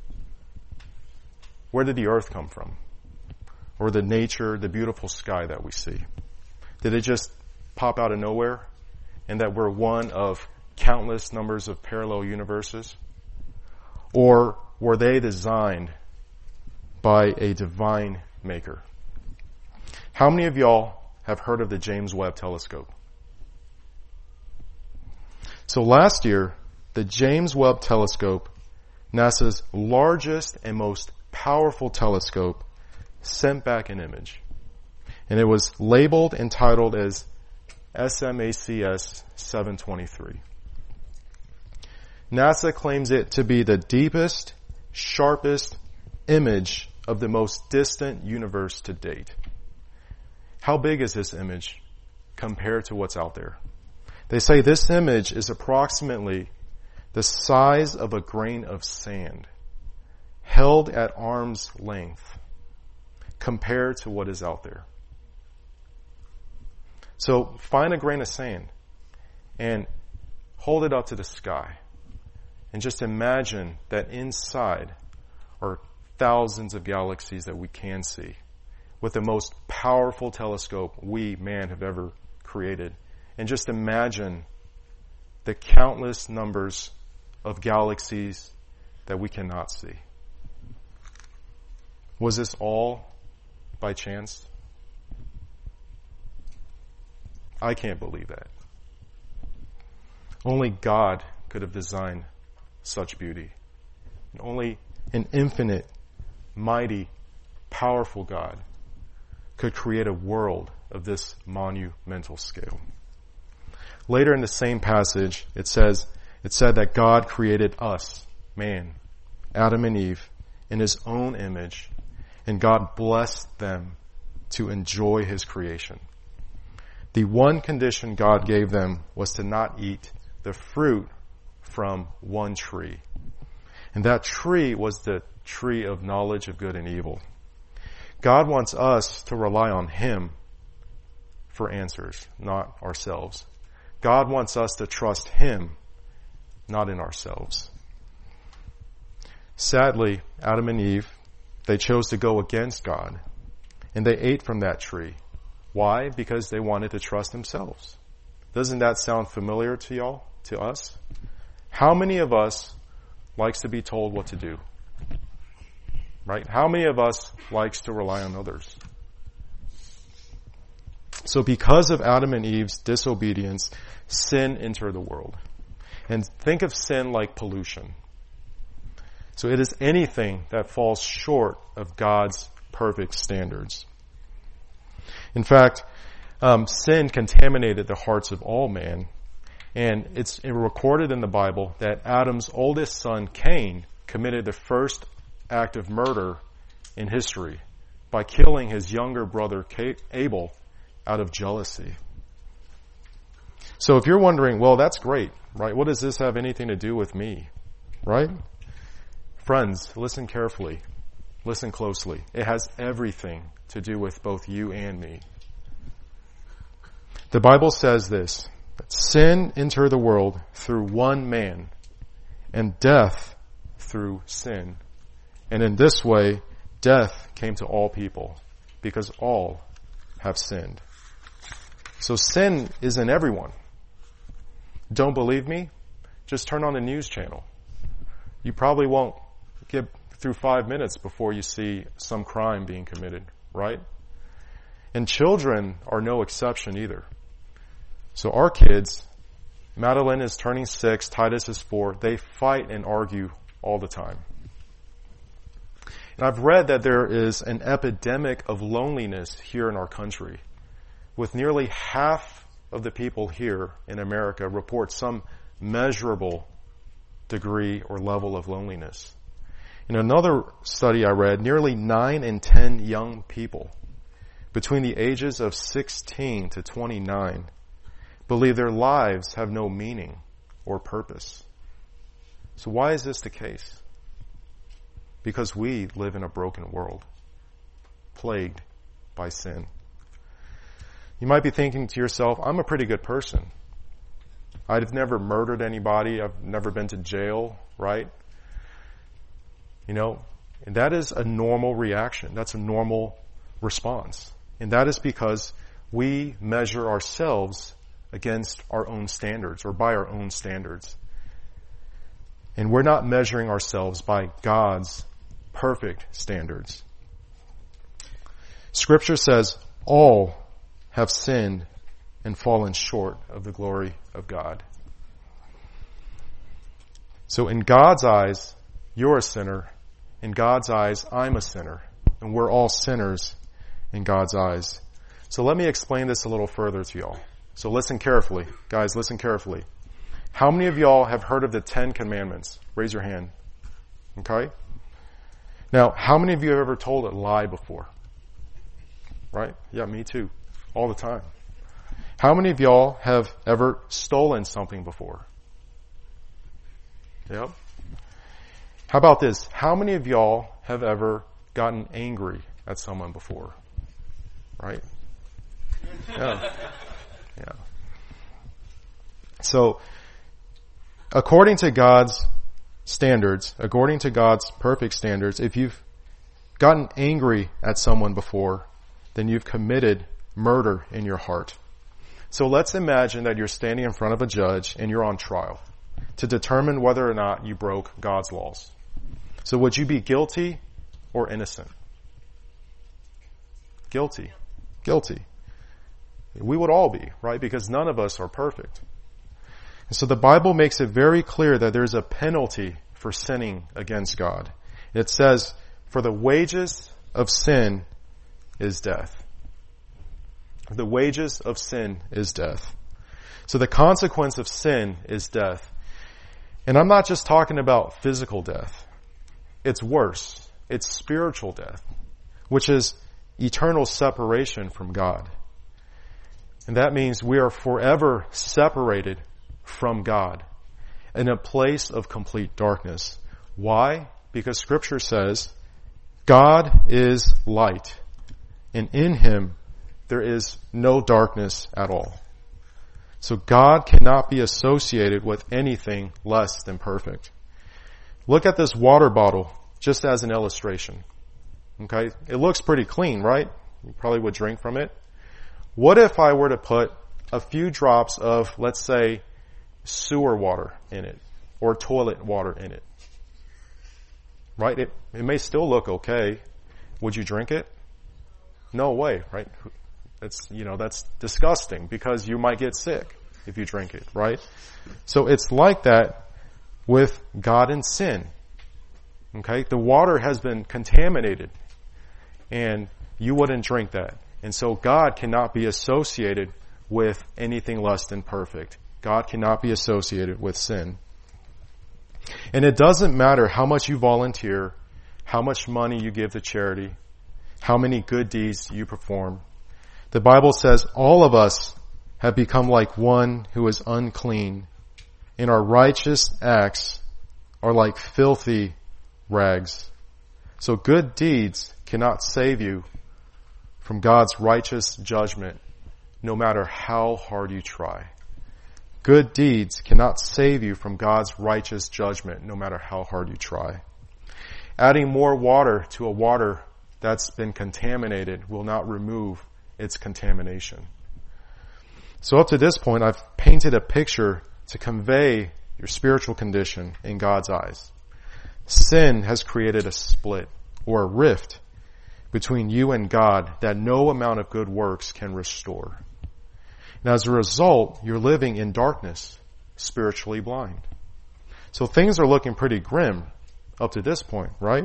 Where did the earth come from? Or the nature, the beautiful sky that we see? Did it just pop out of nowhere? And that we're one of countless numbers of parallel universes? Or were they designed by a divine maker? How many of y'all have heard of the James Webb Telescope? So last year, the James Webb Telescope, NASA's largest and most powerful telescope, sent back an image. And it was labeled and titled as SMACS 723. NASA claims it to be the deepest, sharpest image of the most distant universe to date. How big is this image compared to what's out there? They say this image is approximately the size of a grain of sand, held at arm's length, compared to what is out there. So find a grain of sand and hold it up to the sky. And just imagine that inside are thousands of galaxies that we can see with the most powerful telescope we, man, have ever created. And just imagine the countless numbers of galaxies that we cannot see. Was this all by chance? I can't believe that. Only God could have designed such beauty. And only an infinite, mighty, powerful God could create a world of this monumental scale. Later in the same passage, it says, It said that God created us, man, Adam and Eve, in his own image, and God blessed them to enjoy his creation. The one condition God gave them was to not eat the fruit from one tree. And that tree was the tree of knowledge of good and evil. God wants us to rely on him for answers, not ourselves. God wants us to trust him, not in ourselves. Sadly, Adam and Eve, they chose to go against God, and they ate from that tree. Why? Because they wanted to trust themselves. Doesn't that sound familiar to y'all, to us? How many of us likes to be told what to do? Right? How many of us likes to rely on others? So because of Adam and Eve's disobedience, sin entered the world. And think of sin like pollution. So it is anything that falls short of God's perfect standards. In fact, sin contaminated the hearts of all men. And it's recorded in the Bible that Adam's oldest son, Cain, committed the first act of murder in history by killing his younger brother, Abel, out of jealousy. So if you're wondering, well, that's great, right? What does this have anything to do with me, right? Friends, listen carefully. Listen closely. It has everything to do with both you and me. The Bible says this, that sin entered the world through one man, and death through sin. And in this way, death came to all people, because all have sinned. So sin is in everyone. Don't believe me? Just turn on the news channel. You probably won't get through 5 minutes before you see some crime being committed, right? And children are no exception either. So our kids, Madeline is turning 6, Titus is 4, they fight and argue all the time. And I've read that there is an epidemic of loneliness here in our country, with nearly half of the people here in America report some measurable degree or level of loneliness. In another study I read, nearly 9 in 10 young people between the ages of 16 to 29 believe their lives have no meaning or purpose. So why is this the case? Because we live in a broken world, plagued by sin. You might be thinking to yourself, I'm a pretty good person. I've never murdered anybody. I've never been to jail, right? You know, and that is a normal reaction. That's a normal response. And that is because we measure ourselves against our own standards or by our own standards. And we're not measuring ourselves by God's perfect standards. Scripture says all have sinned and fallen short of the glory of God. So in God's eyes, you're a sinner. In God's eyes, I'm a sinner. And we're all sinners in God's eyes. So let me explain this a little further to y'all. So listen carefully. Guys, listen carefully. How many of y'all have heard of the 10 Commandments? Raise your hand. Okay? Now, how many of you have ever told a lie before? Right? Yeah, me too. All the time. How many of y'all have ever stolen something before? Yep. How about this? How many of y'all have ever gotten angry at someone before? Right? Yeah. Yeah. So, according to God's standards, according to God's perfect standards, if you've gotten angry at someone before, then you've committed murder in your heart. So let's imagine that you're standing in front of a judge and you're on trial to determine whether or not you broke God's laws. So would you be guilty or innocent? Guilty. Guilty. We would all be, right? Because none of us are perfect. And so the Bible makes it very clear that there's a penalty for sinning against God. It says, for the wages of sin is death. The wages of sin is death. So the consequence of sin is death. And I'm not just talking about physical death. It's worse. It's spiritual death, which is eternal separation from God. And that means we are forever separated from God in a place of complete darkness. Why? Because Scripture says God is light, and in Him there is no darkness at all. So God cannot be associated with anything less than perfect. Look at this water bottle just as an illustration. Okay? It looks pretty clean, right? You probably would drink from it. What if I were to put a few drops of, let's say, sewer water in it or toilet water in it? Right? It may still look okay. Would you drink it? No way, right? That's disgusting because you might get sick if you drink it, right? So it's like that with God and sin. Okay? The water has been contaminated and you wouldn't drink that. And so God cannot be associated with anything less than perfect. God cannot be associated with sin. And it doesn't matter how much you volunteer, how much money you give to charity, how many good deeds you perform. The Bible says all of us have become like one who is unclean, and our righteous acts are like filthy rags. So good deeds cannot save you from God's righteous judgment, no matter how hard you try. Good deeds cannot save you from God's righteous judgment, no matter how hard you try. Adding more water to a water that's been contaminated will not remove its contamination. So up to this point, I've painted a picture to convey your spiritual condition in God's eyes. Sin has created a split or a rift between you and God that no amount of good works can restore. And as a result, you're living in darkness, spiritually blind. So things are looking pretty grim up to this point, right?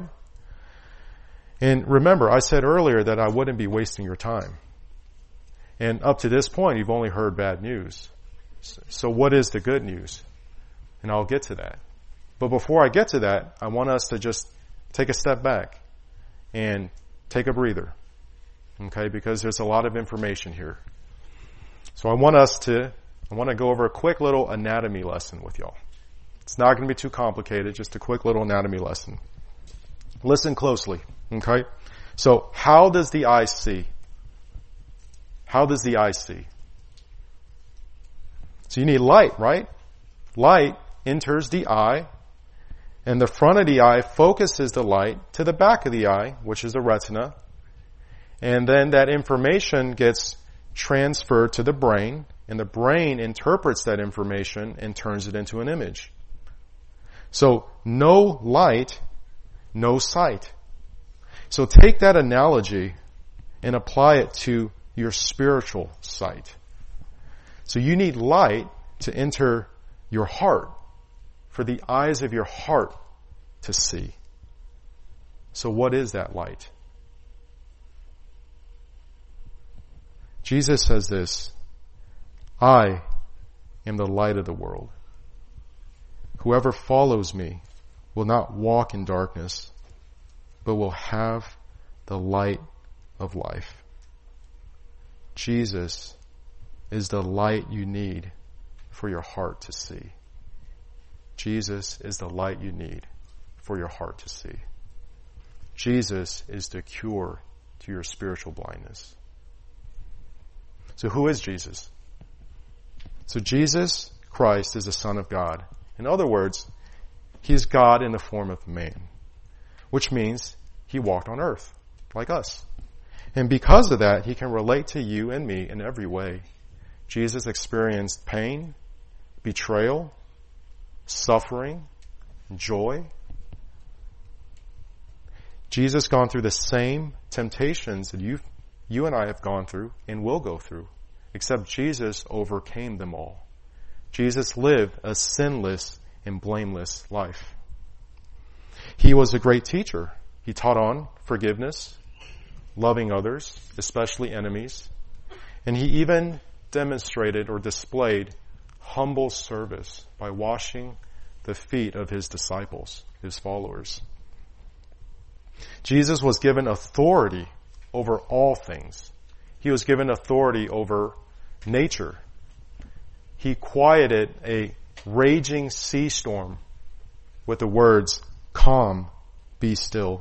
And remember, I said earlier that I wouldn't be wasting your time. And up to this point, you've only heard bad news. So what is the good news? And I'll get to that. But before I get to that, I want us to just take a step back and take a breather. Okay? Because there's a lot of information here. So I want to go over a quick little anatomy lesson with y'all. It's not going to be too complicated, just a quick little anatomy lesson. Listen closely. Okay? So how does the eye see? How does the eye see? So you need light, right? Light enters the eye, and the front of the eye focuses the light to the back of the eye, which is the retina. And then that information gets transferred to the brain, and the brain interprets that information and turns it into an image. So no light, no sight. So take that analogy and apply it to your spiritual sight. So you need light to enter your heart, for the eyes of your heart to see. So what is that light? Jesus says this, I am the light of the world. Whoever follows me will not walk in darkness, but will have the light of life. Jesus is the light you need for your heart to see. Jesus is the light you need for your heart to see. Jesus is the cure to your spiritual blindness. So who is Jesus? So Jesus Christ is the Son of God. In other words, He is God in the form of man, which means He walked on earth like us. And because of that, He can relate to you and me in every way. Jesus experienced pain, betrayal, suffering, joy. Jesus gone through the same temptations that you and I have gone through and will go through, except Jesus overcame them all. Jesus lived a sinless and blameless life. He was a great teacher. He taught on forgiveness, loving others, especially enemies, and He even demonstrated or displayed humble service by washing the feet of his disciples, his followers. Jesus was given authority over all things. He was given authority over nature. He quieted a raging sea storm with the words, "Calm, be still."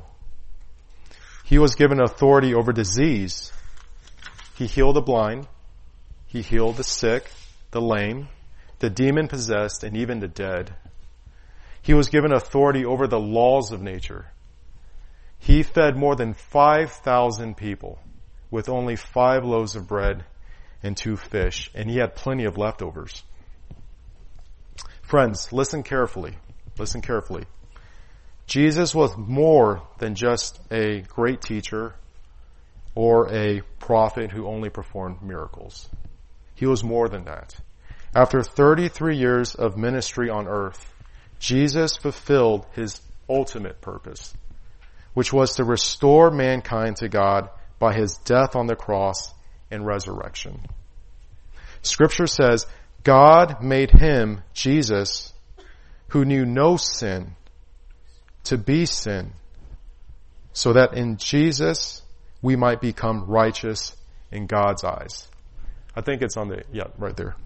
He was given authority over disease. He healed the blind. He healed the sick, the lame, the demon-possessed, and even the dead. He was given authority over the laws of nature. He fed more than 5,000 people with only 5 loaves of bread and 2 fish, and he had plenty of leftovers. Friends, listen carefully. Listen carefully. Jesus was more than just a great teacher or a prophet who only performed miracles. He was more than that. After 33 years of ministry on earth, Jesus fulfilled his ultimate purpose, which was to restore mankind to God by his death on the cross and resurrection. Scripture says, God made him, Jesus, who knew no sin, to be sin, so that in Jesus we might become righteous in God's eyes. I think it's on right there.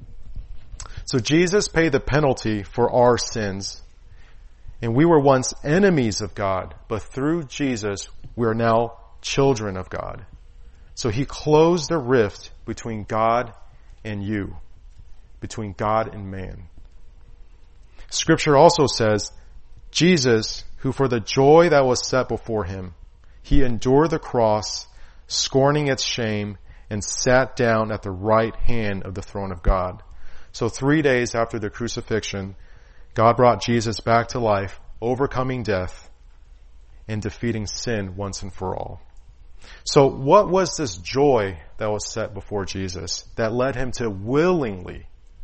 So Jesus paid the penalty for our sins. And we were once enemies of God, but through Jesus we are now children of God. So he closed the rift between God and you, between God and man. Scripture also says, Jesus, who for the joy that was set before him, he endured the cross, scorning its shame, and sat down at the right hand of the throne of God. So 3 days after the crucifixion, God brought Jesus back to life, overcoming death and defeating sin once and for all. So what was this joy that was set before Jesus that led him to willingly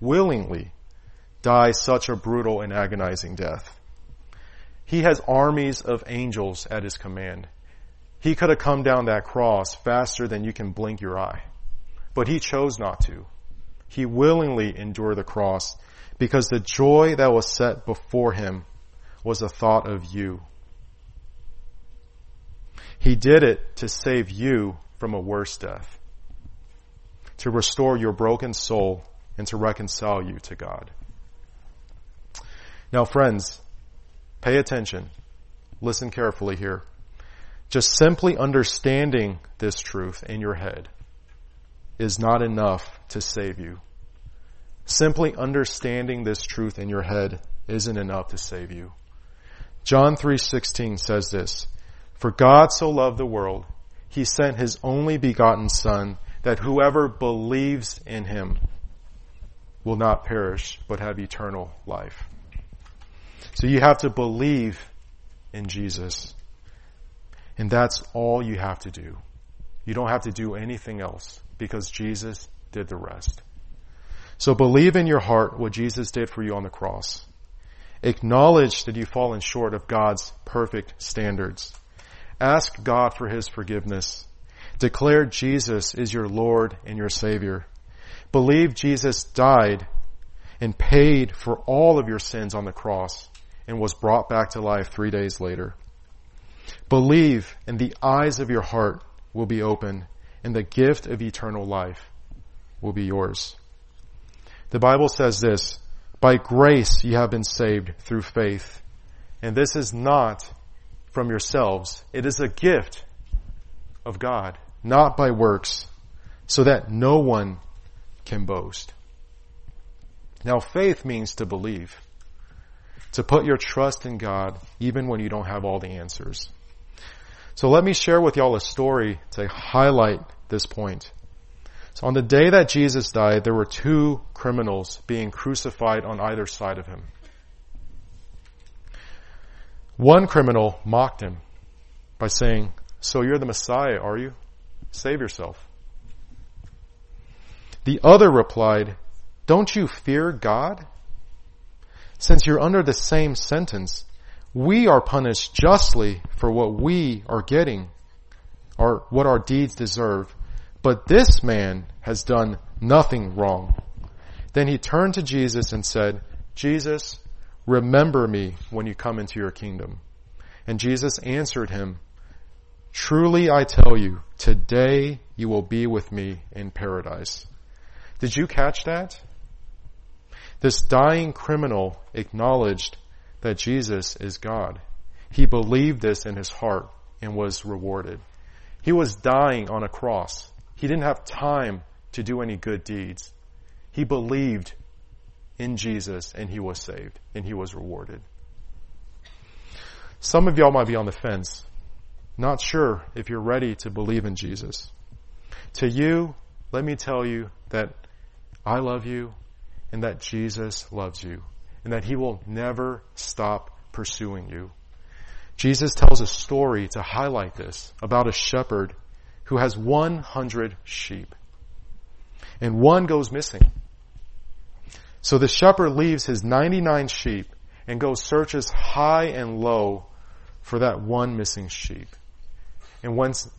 die such a brutal and agonizing death? He has armies of angels at his command. He could have come down that cross faster than you can blink your eye, but he chose not to. He willingly endured the cross because the joy that was set before him was the thought of you. He did it to save you from a worse death, to restore your broken soul and to reconcile you to God. Now, friends, pay attention. Listen carefully here. Just simply understanding this truth in your head is not enough to save you. Simply understanding this truth in your head isn't enough to save you. John 3:16 says this, "For God so loved the world, he sent his only begotten Son, that whoever believes in him will not perish, but have eternal life." So you have to believe in Jesus. And that's all you have to do. You don't have to do anything else because Jesus did the rest. So believe in your heart what Jesus did for you on the cross. Acknowledge that you've fallen short of God's perfect standards. Ask God for his forgiveness. Declare Jesus is your Lord and your Savior. Believe Jesus died and paid for all of your sins on the cross and was brought back to life 3 days later. Believe, and the eyes of your heart will be open, and the gift of eternal life will be yours. The Bible says this, "By grace you have been saved through faith, and this is not from yourselves. It is a gift of God, not by works, so that no one can boast." Now, faith means to believe, to put your trust in God even when you don't have all the answers. So let me share with y'all a story to highlight this point. So on the day that Jesus died, there were 2 criminals being crucified on either side of him. One criminal mocked him by saying, "So you're the Messiah, are you? Save yourself." The other replied, "Don't you fear God? Since you're under the same sentence, we are punished justly for what we are getting, or what our deeds deserve. But this man has done nothing wrong." Then he turned to Jesus and said, "Jesus, remember me when you come into your kingdom." And Jesus answered him, "Truly I tell you, today you will be with me in paradise." Did you catch that? This dying criminal acknowledged that Jesus is God. He believed this in his heart and was rewarded. He was dying on a cross. He didn't have time to do any good deeds. He believed in Jesus and he was saved and he was rewarded. Some of y'all might be on the fence, not sure if you're ready to believe in Jesus. To you, let me tell you that I love you and that Jesus loves you and that he will never stop pursuing you. Jesus tells a story to highlight this about a shepherd who has 100 sheep and one goes missing. So the shepherd leaves his 99 sheep and goes searches high and low for that one missing sheep. And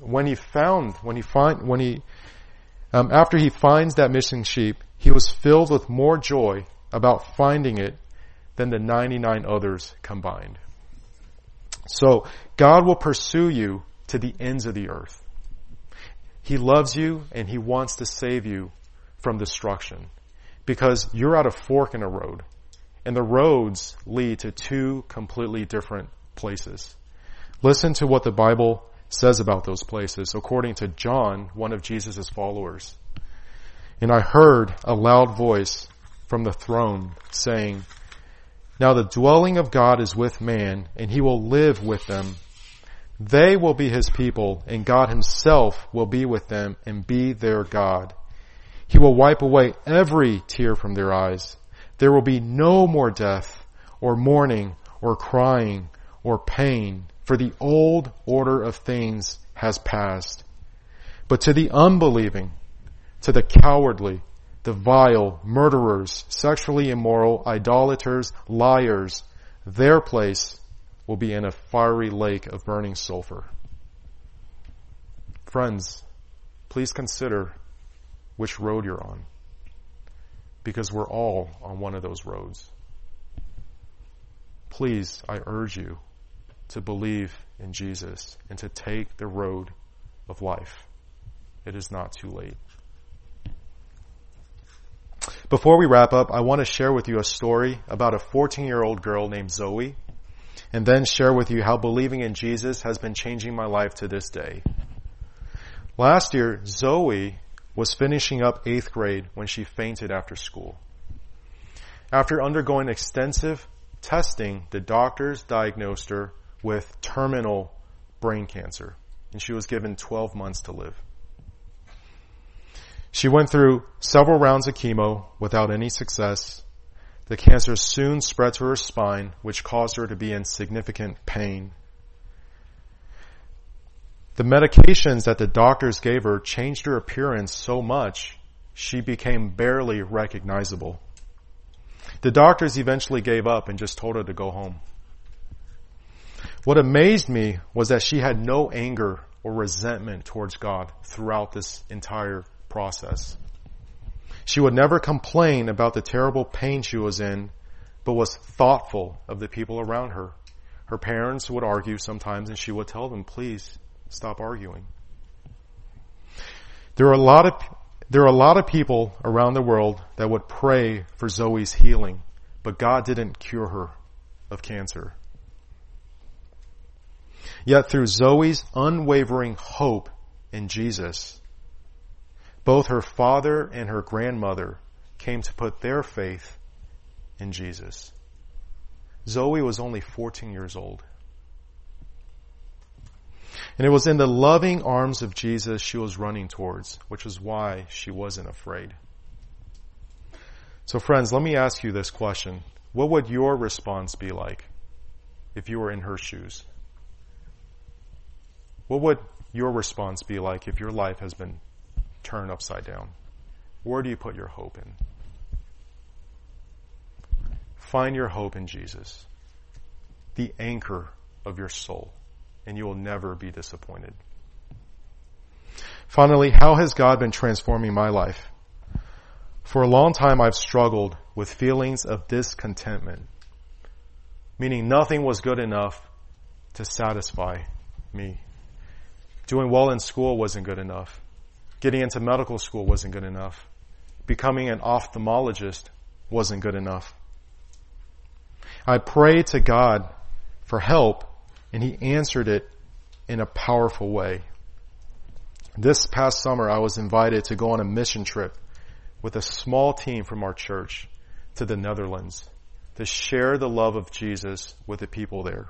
after he finds that missing sheep, he was filled with more joy about finding it than the 99 others combined. So God will pursue you to the ends of the earth. He loves you and he wants to save you from destruction because you're at a fork in a road and the roads lead to two completely different places. Listen to what the Bible says about those places according to John, one of Jesus' followers. "And I heard a loud voice from the throne saying, 'Now the dwelling of God is with man, and he will live with them. They will be his people, and God himself will be with them and be their God. He will wipe away every tear from their eyes. There will be no more death, or mourning, or crying, or pain, for the old order of things has passed. But to the unbelieving, to the cowardly, the vile, murderers, sexually immoral, idolaters, liars, their place will be in a fiery lake of burning sulfur.'" Friends, please consider which road you're on, because we're all on one of those roads. Please, I urge you to believe in Jesus and to take the road of life. It is not too late. Before we wrap up, I want to share with you a story about a 14-year-old girl named Zoe, and then share with you how believing in Jesus has been changing my life to this day. Last year, Zoe was finishing up 8th grade when she fainted after school. After undergoing extensive testing, the doctors diagnosed her with terminal brain cancer, and she was given 12 months to live. She went through several rounds of chemo without any success. The cancer soon spread to her spine, which caused her to be in significant pain. The medications that the doctors gave her changed her appearance so much, she became barely recognizable. The doctors eventually gave up and just told her to go home. What amazed me was that she had no anger or resentment towards God throughout this entire process. She would never complain about the terrible pain she was in, but was thoughtful of the people around her. Her parents would argue sometimes, and she would tell them, "Please stop arguing." There are a lot of people around the world that would pray for Zoe's healing, but God didn't cure her of cancer. Yet through Zoe's unwavering hope in Jesus, both her father and her grandmother came to put their faith in Jesus. Zoe was only 14 years old. And it was in the loving arms of Jesus she was running towards, which is why she wasn't afraid. So friends, let me ask you this question. What would your response be like if you were in her shoes? What would your response be like if your life has been turned upside down? Where do you put your hope in? Find your hope in Jesus, the anchor of your soul, and you will never be disappointed. Finally, how has God been transforming my life? For a long time, I've struggled with feelings of discontentment. meaning nothing was good enough to satisfy me. Doing well in school wasn't good enough. Getting into medical school wasn't good enough. Becoming an ophthalmologist wasn't good enough. I prayed to God for help, and He answered it in a powerful way. This past summer, I was invited to go on a mission trip with a small team from our church to the Netherlands to share the love of Jesus with the people there.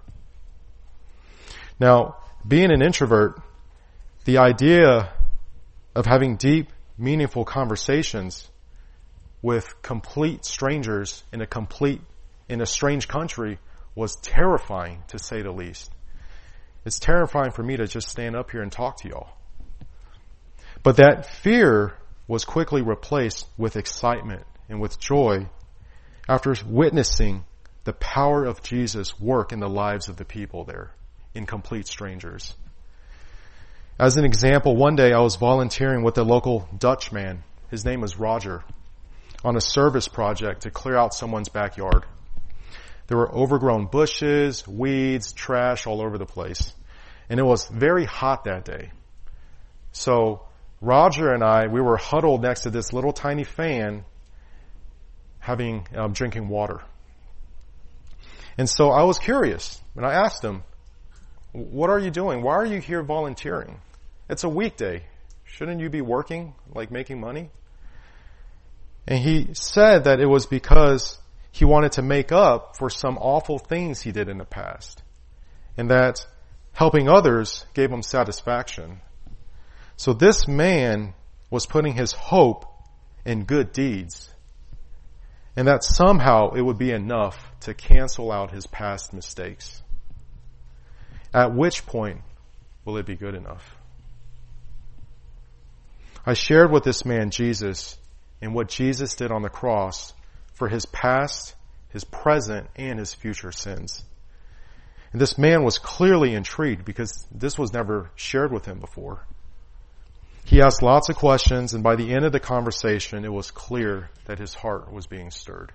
Now, being an introvert, the idea of having deep, meaningful conversations with complete strangers in a strange country was terrifying, to say the least. It's terrifying for me to just stand up here and talk to y'all. But that fear was quickly replaced with excitement and with joy after witnessing the power of Jesus work in the lives of the people there, in complete strangers. As an example, one day I was volunteering with a local Dutch man, his name was Roger, on a service project to clear out someone's backyard. There were overgrown bushes, weeds, trash all over the place. And it was very hot that day. So Roger and I, we were huddled next to this little tiny fan drinking water. And so I was curious, and I asked him, what are you doing? Why are you here volunteering? It's a weekday. Shouldn't you be working, like making money? And he said that it was because he wanted to make up for some awful things he did in the past. And that helping others gave him satisfaction. So this man was putting his hope in good deeds. And that somehow it would be enough to cancel out his past mistakes. At which point will it be good enough? I shared with this man Jesus and what Jesus did on the cross for his past, his present, and his future sins. And this man was clearly intrigued because this was never shared with him before. He asked lots of questions, and by the end of the conversation, it was clear that his heart was being stirred.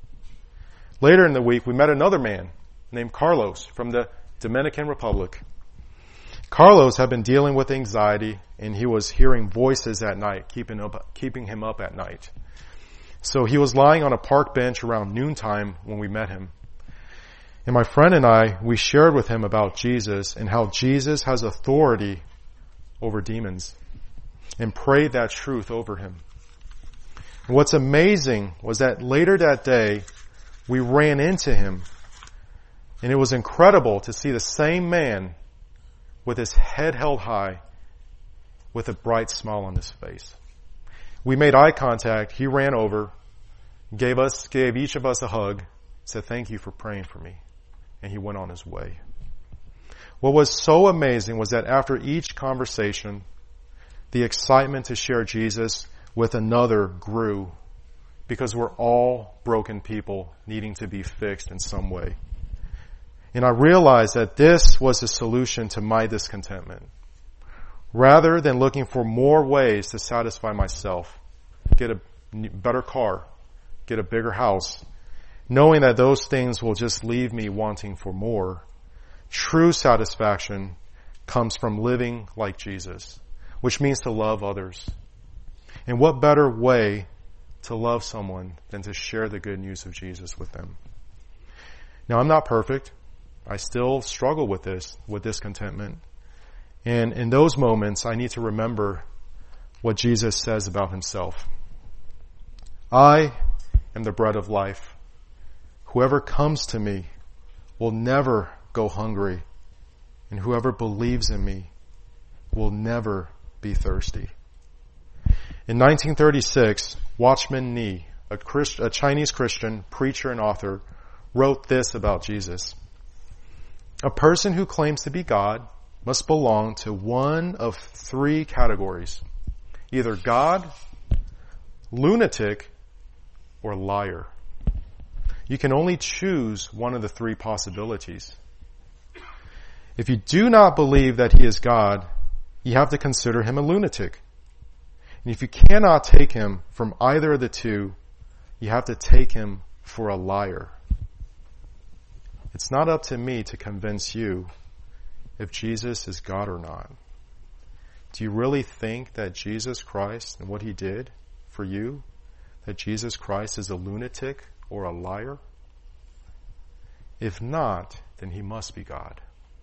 Later in the week, we met another man named Carlos from the Dominican Republic. Carlos had been dealing with anxiety, and he was hearing voices at night, keeping him up at night. So he was lying on a park bench around noontime when we met him. And my friend and I, we shared with him about Jesus and how Jesus has authority over demons, and prayed that truth over him. And what's amazing was that later that day, we ran into him, and it was incredible to see the same man with his head held high, with a bright smile on his face. We made eye contact. He ran over, gave each of us a hug, said, "Thank you for praying for me." And he went on his way. What was so amazing was that after each conversation, the excitement to share Jesus with another grew, because we're all broken people needing to be fixed in some way. And I realized that this was the solution to my discontentment. Rather than looking for more ways to satisfy myself, get a better car, get a bigger house, knowing that those things will just leave me wanting for more, true satisfaction comes from living like Jesus, which means to love others. And what better way to love someone than to share the good news of Jesus with them? Now, I'm not perfect. I still struggle with discontentment. And in those moments, I need to remember what Jesus says about himself. I am the bread of life. Whoever comes to me will never go hungry, and whoever believes in me will never be thirsty. In 1936, Watchman Nee, a Chinese Christian preacher and author, wrote this about Jesus. A person who claims to be God must belong to one of three categories: either God, lunatic, or liar. You can only choose one of the three possibilities. If you do not believe that he is God, you have to consider him a lunatic. And if you cannot take him from either of the two, you have to take him for a liar. It's not up to me to convince you if Jesus is God or not. Do you really think that Jesus Christ and what he did for you, that Jesus Christ is a lunatic or a liar? If not, then he must be God.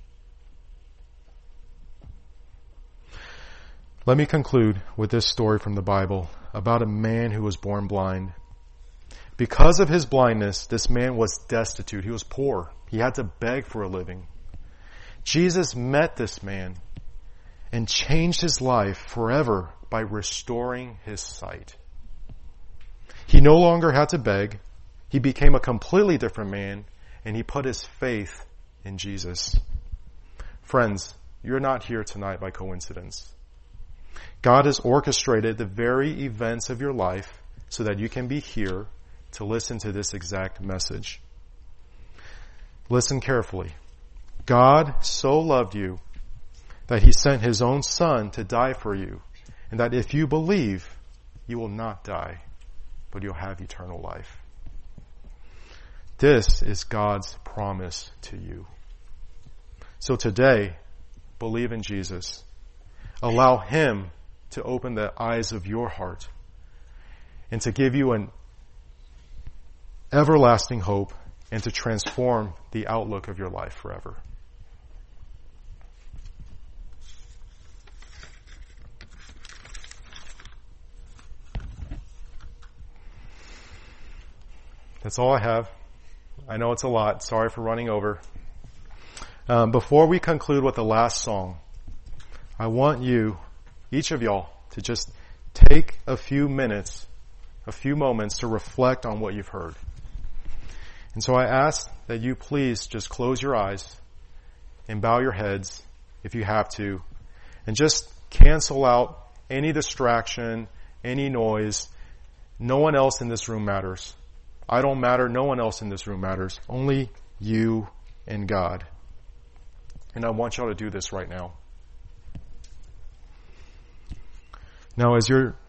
Let me conclude with this story from the Bible about a man who was born blind. Because of his blindness, this man was destitute. He was poor. He had to beg for a living. Jesus met this man and changed his life forever by restoring his sight. He no longer had to beg. He became a completely different man, and he put his faith in Jesus. Friends, you're not here tonight by coincidence. God has orchestrated the very events of your life so that you can be here to listen to this exact message. Listen carefully. God so loved you that he sent his own Son to die for you, and that if you believe, you will not die, but you'll have eternal life. This is God's promise to you. So today, believe in Jesus. Allow him to open the eyes of your heart and to give you an everlasting hope and to transform the outlook of your life forever. That's all I have. I know it's a lot. Sorry for running over. Before we conclude with the last song, I want you, each of y'all, to just take a few moments to reflect on what you've heard. And so I ask that you please just close your eyes and bow your heads if you have to, and just cancel out any distraction, any noise. No one else in this room matters. I don't matter. No one else in this room matters. Only you and God. And I want y'all to do this right now. Now, as you're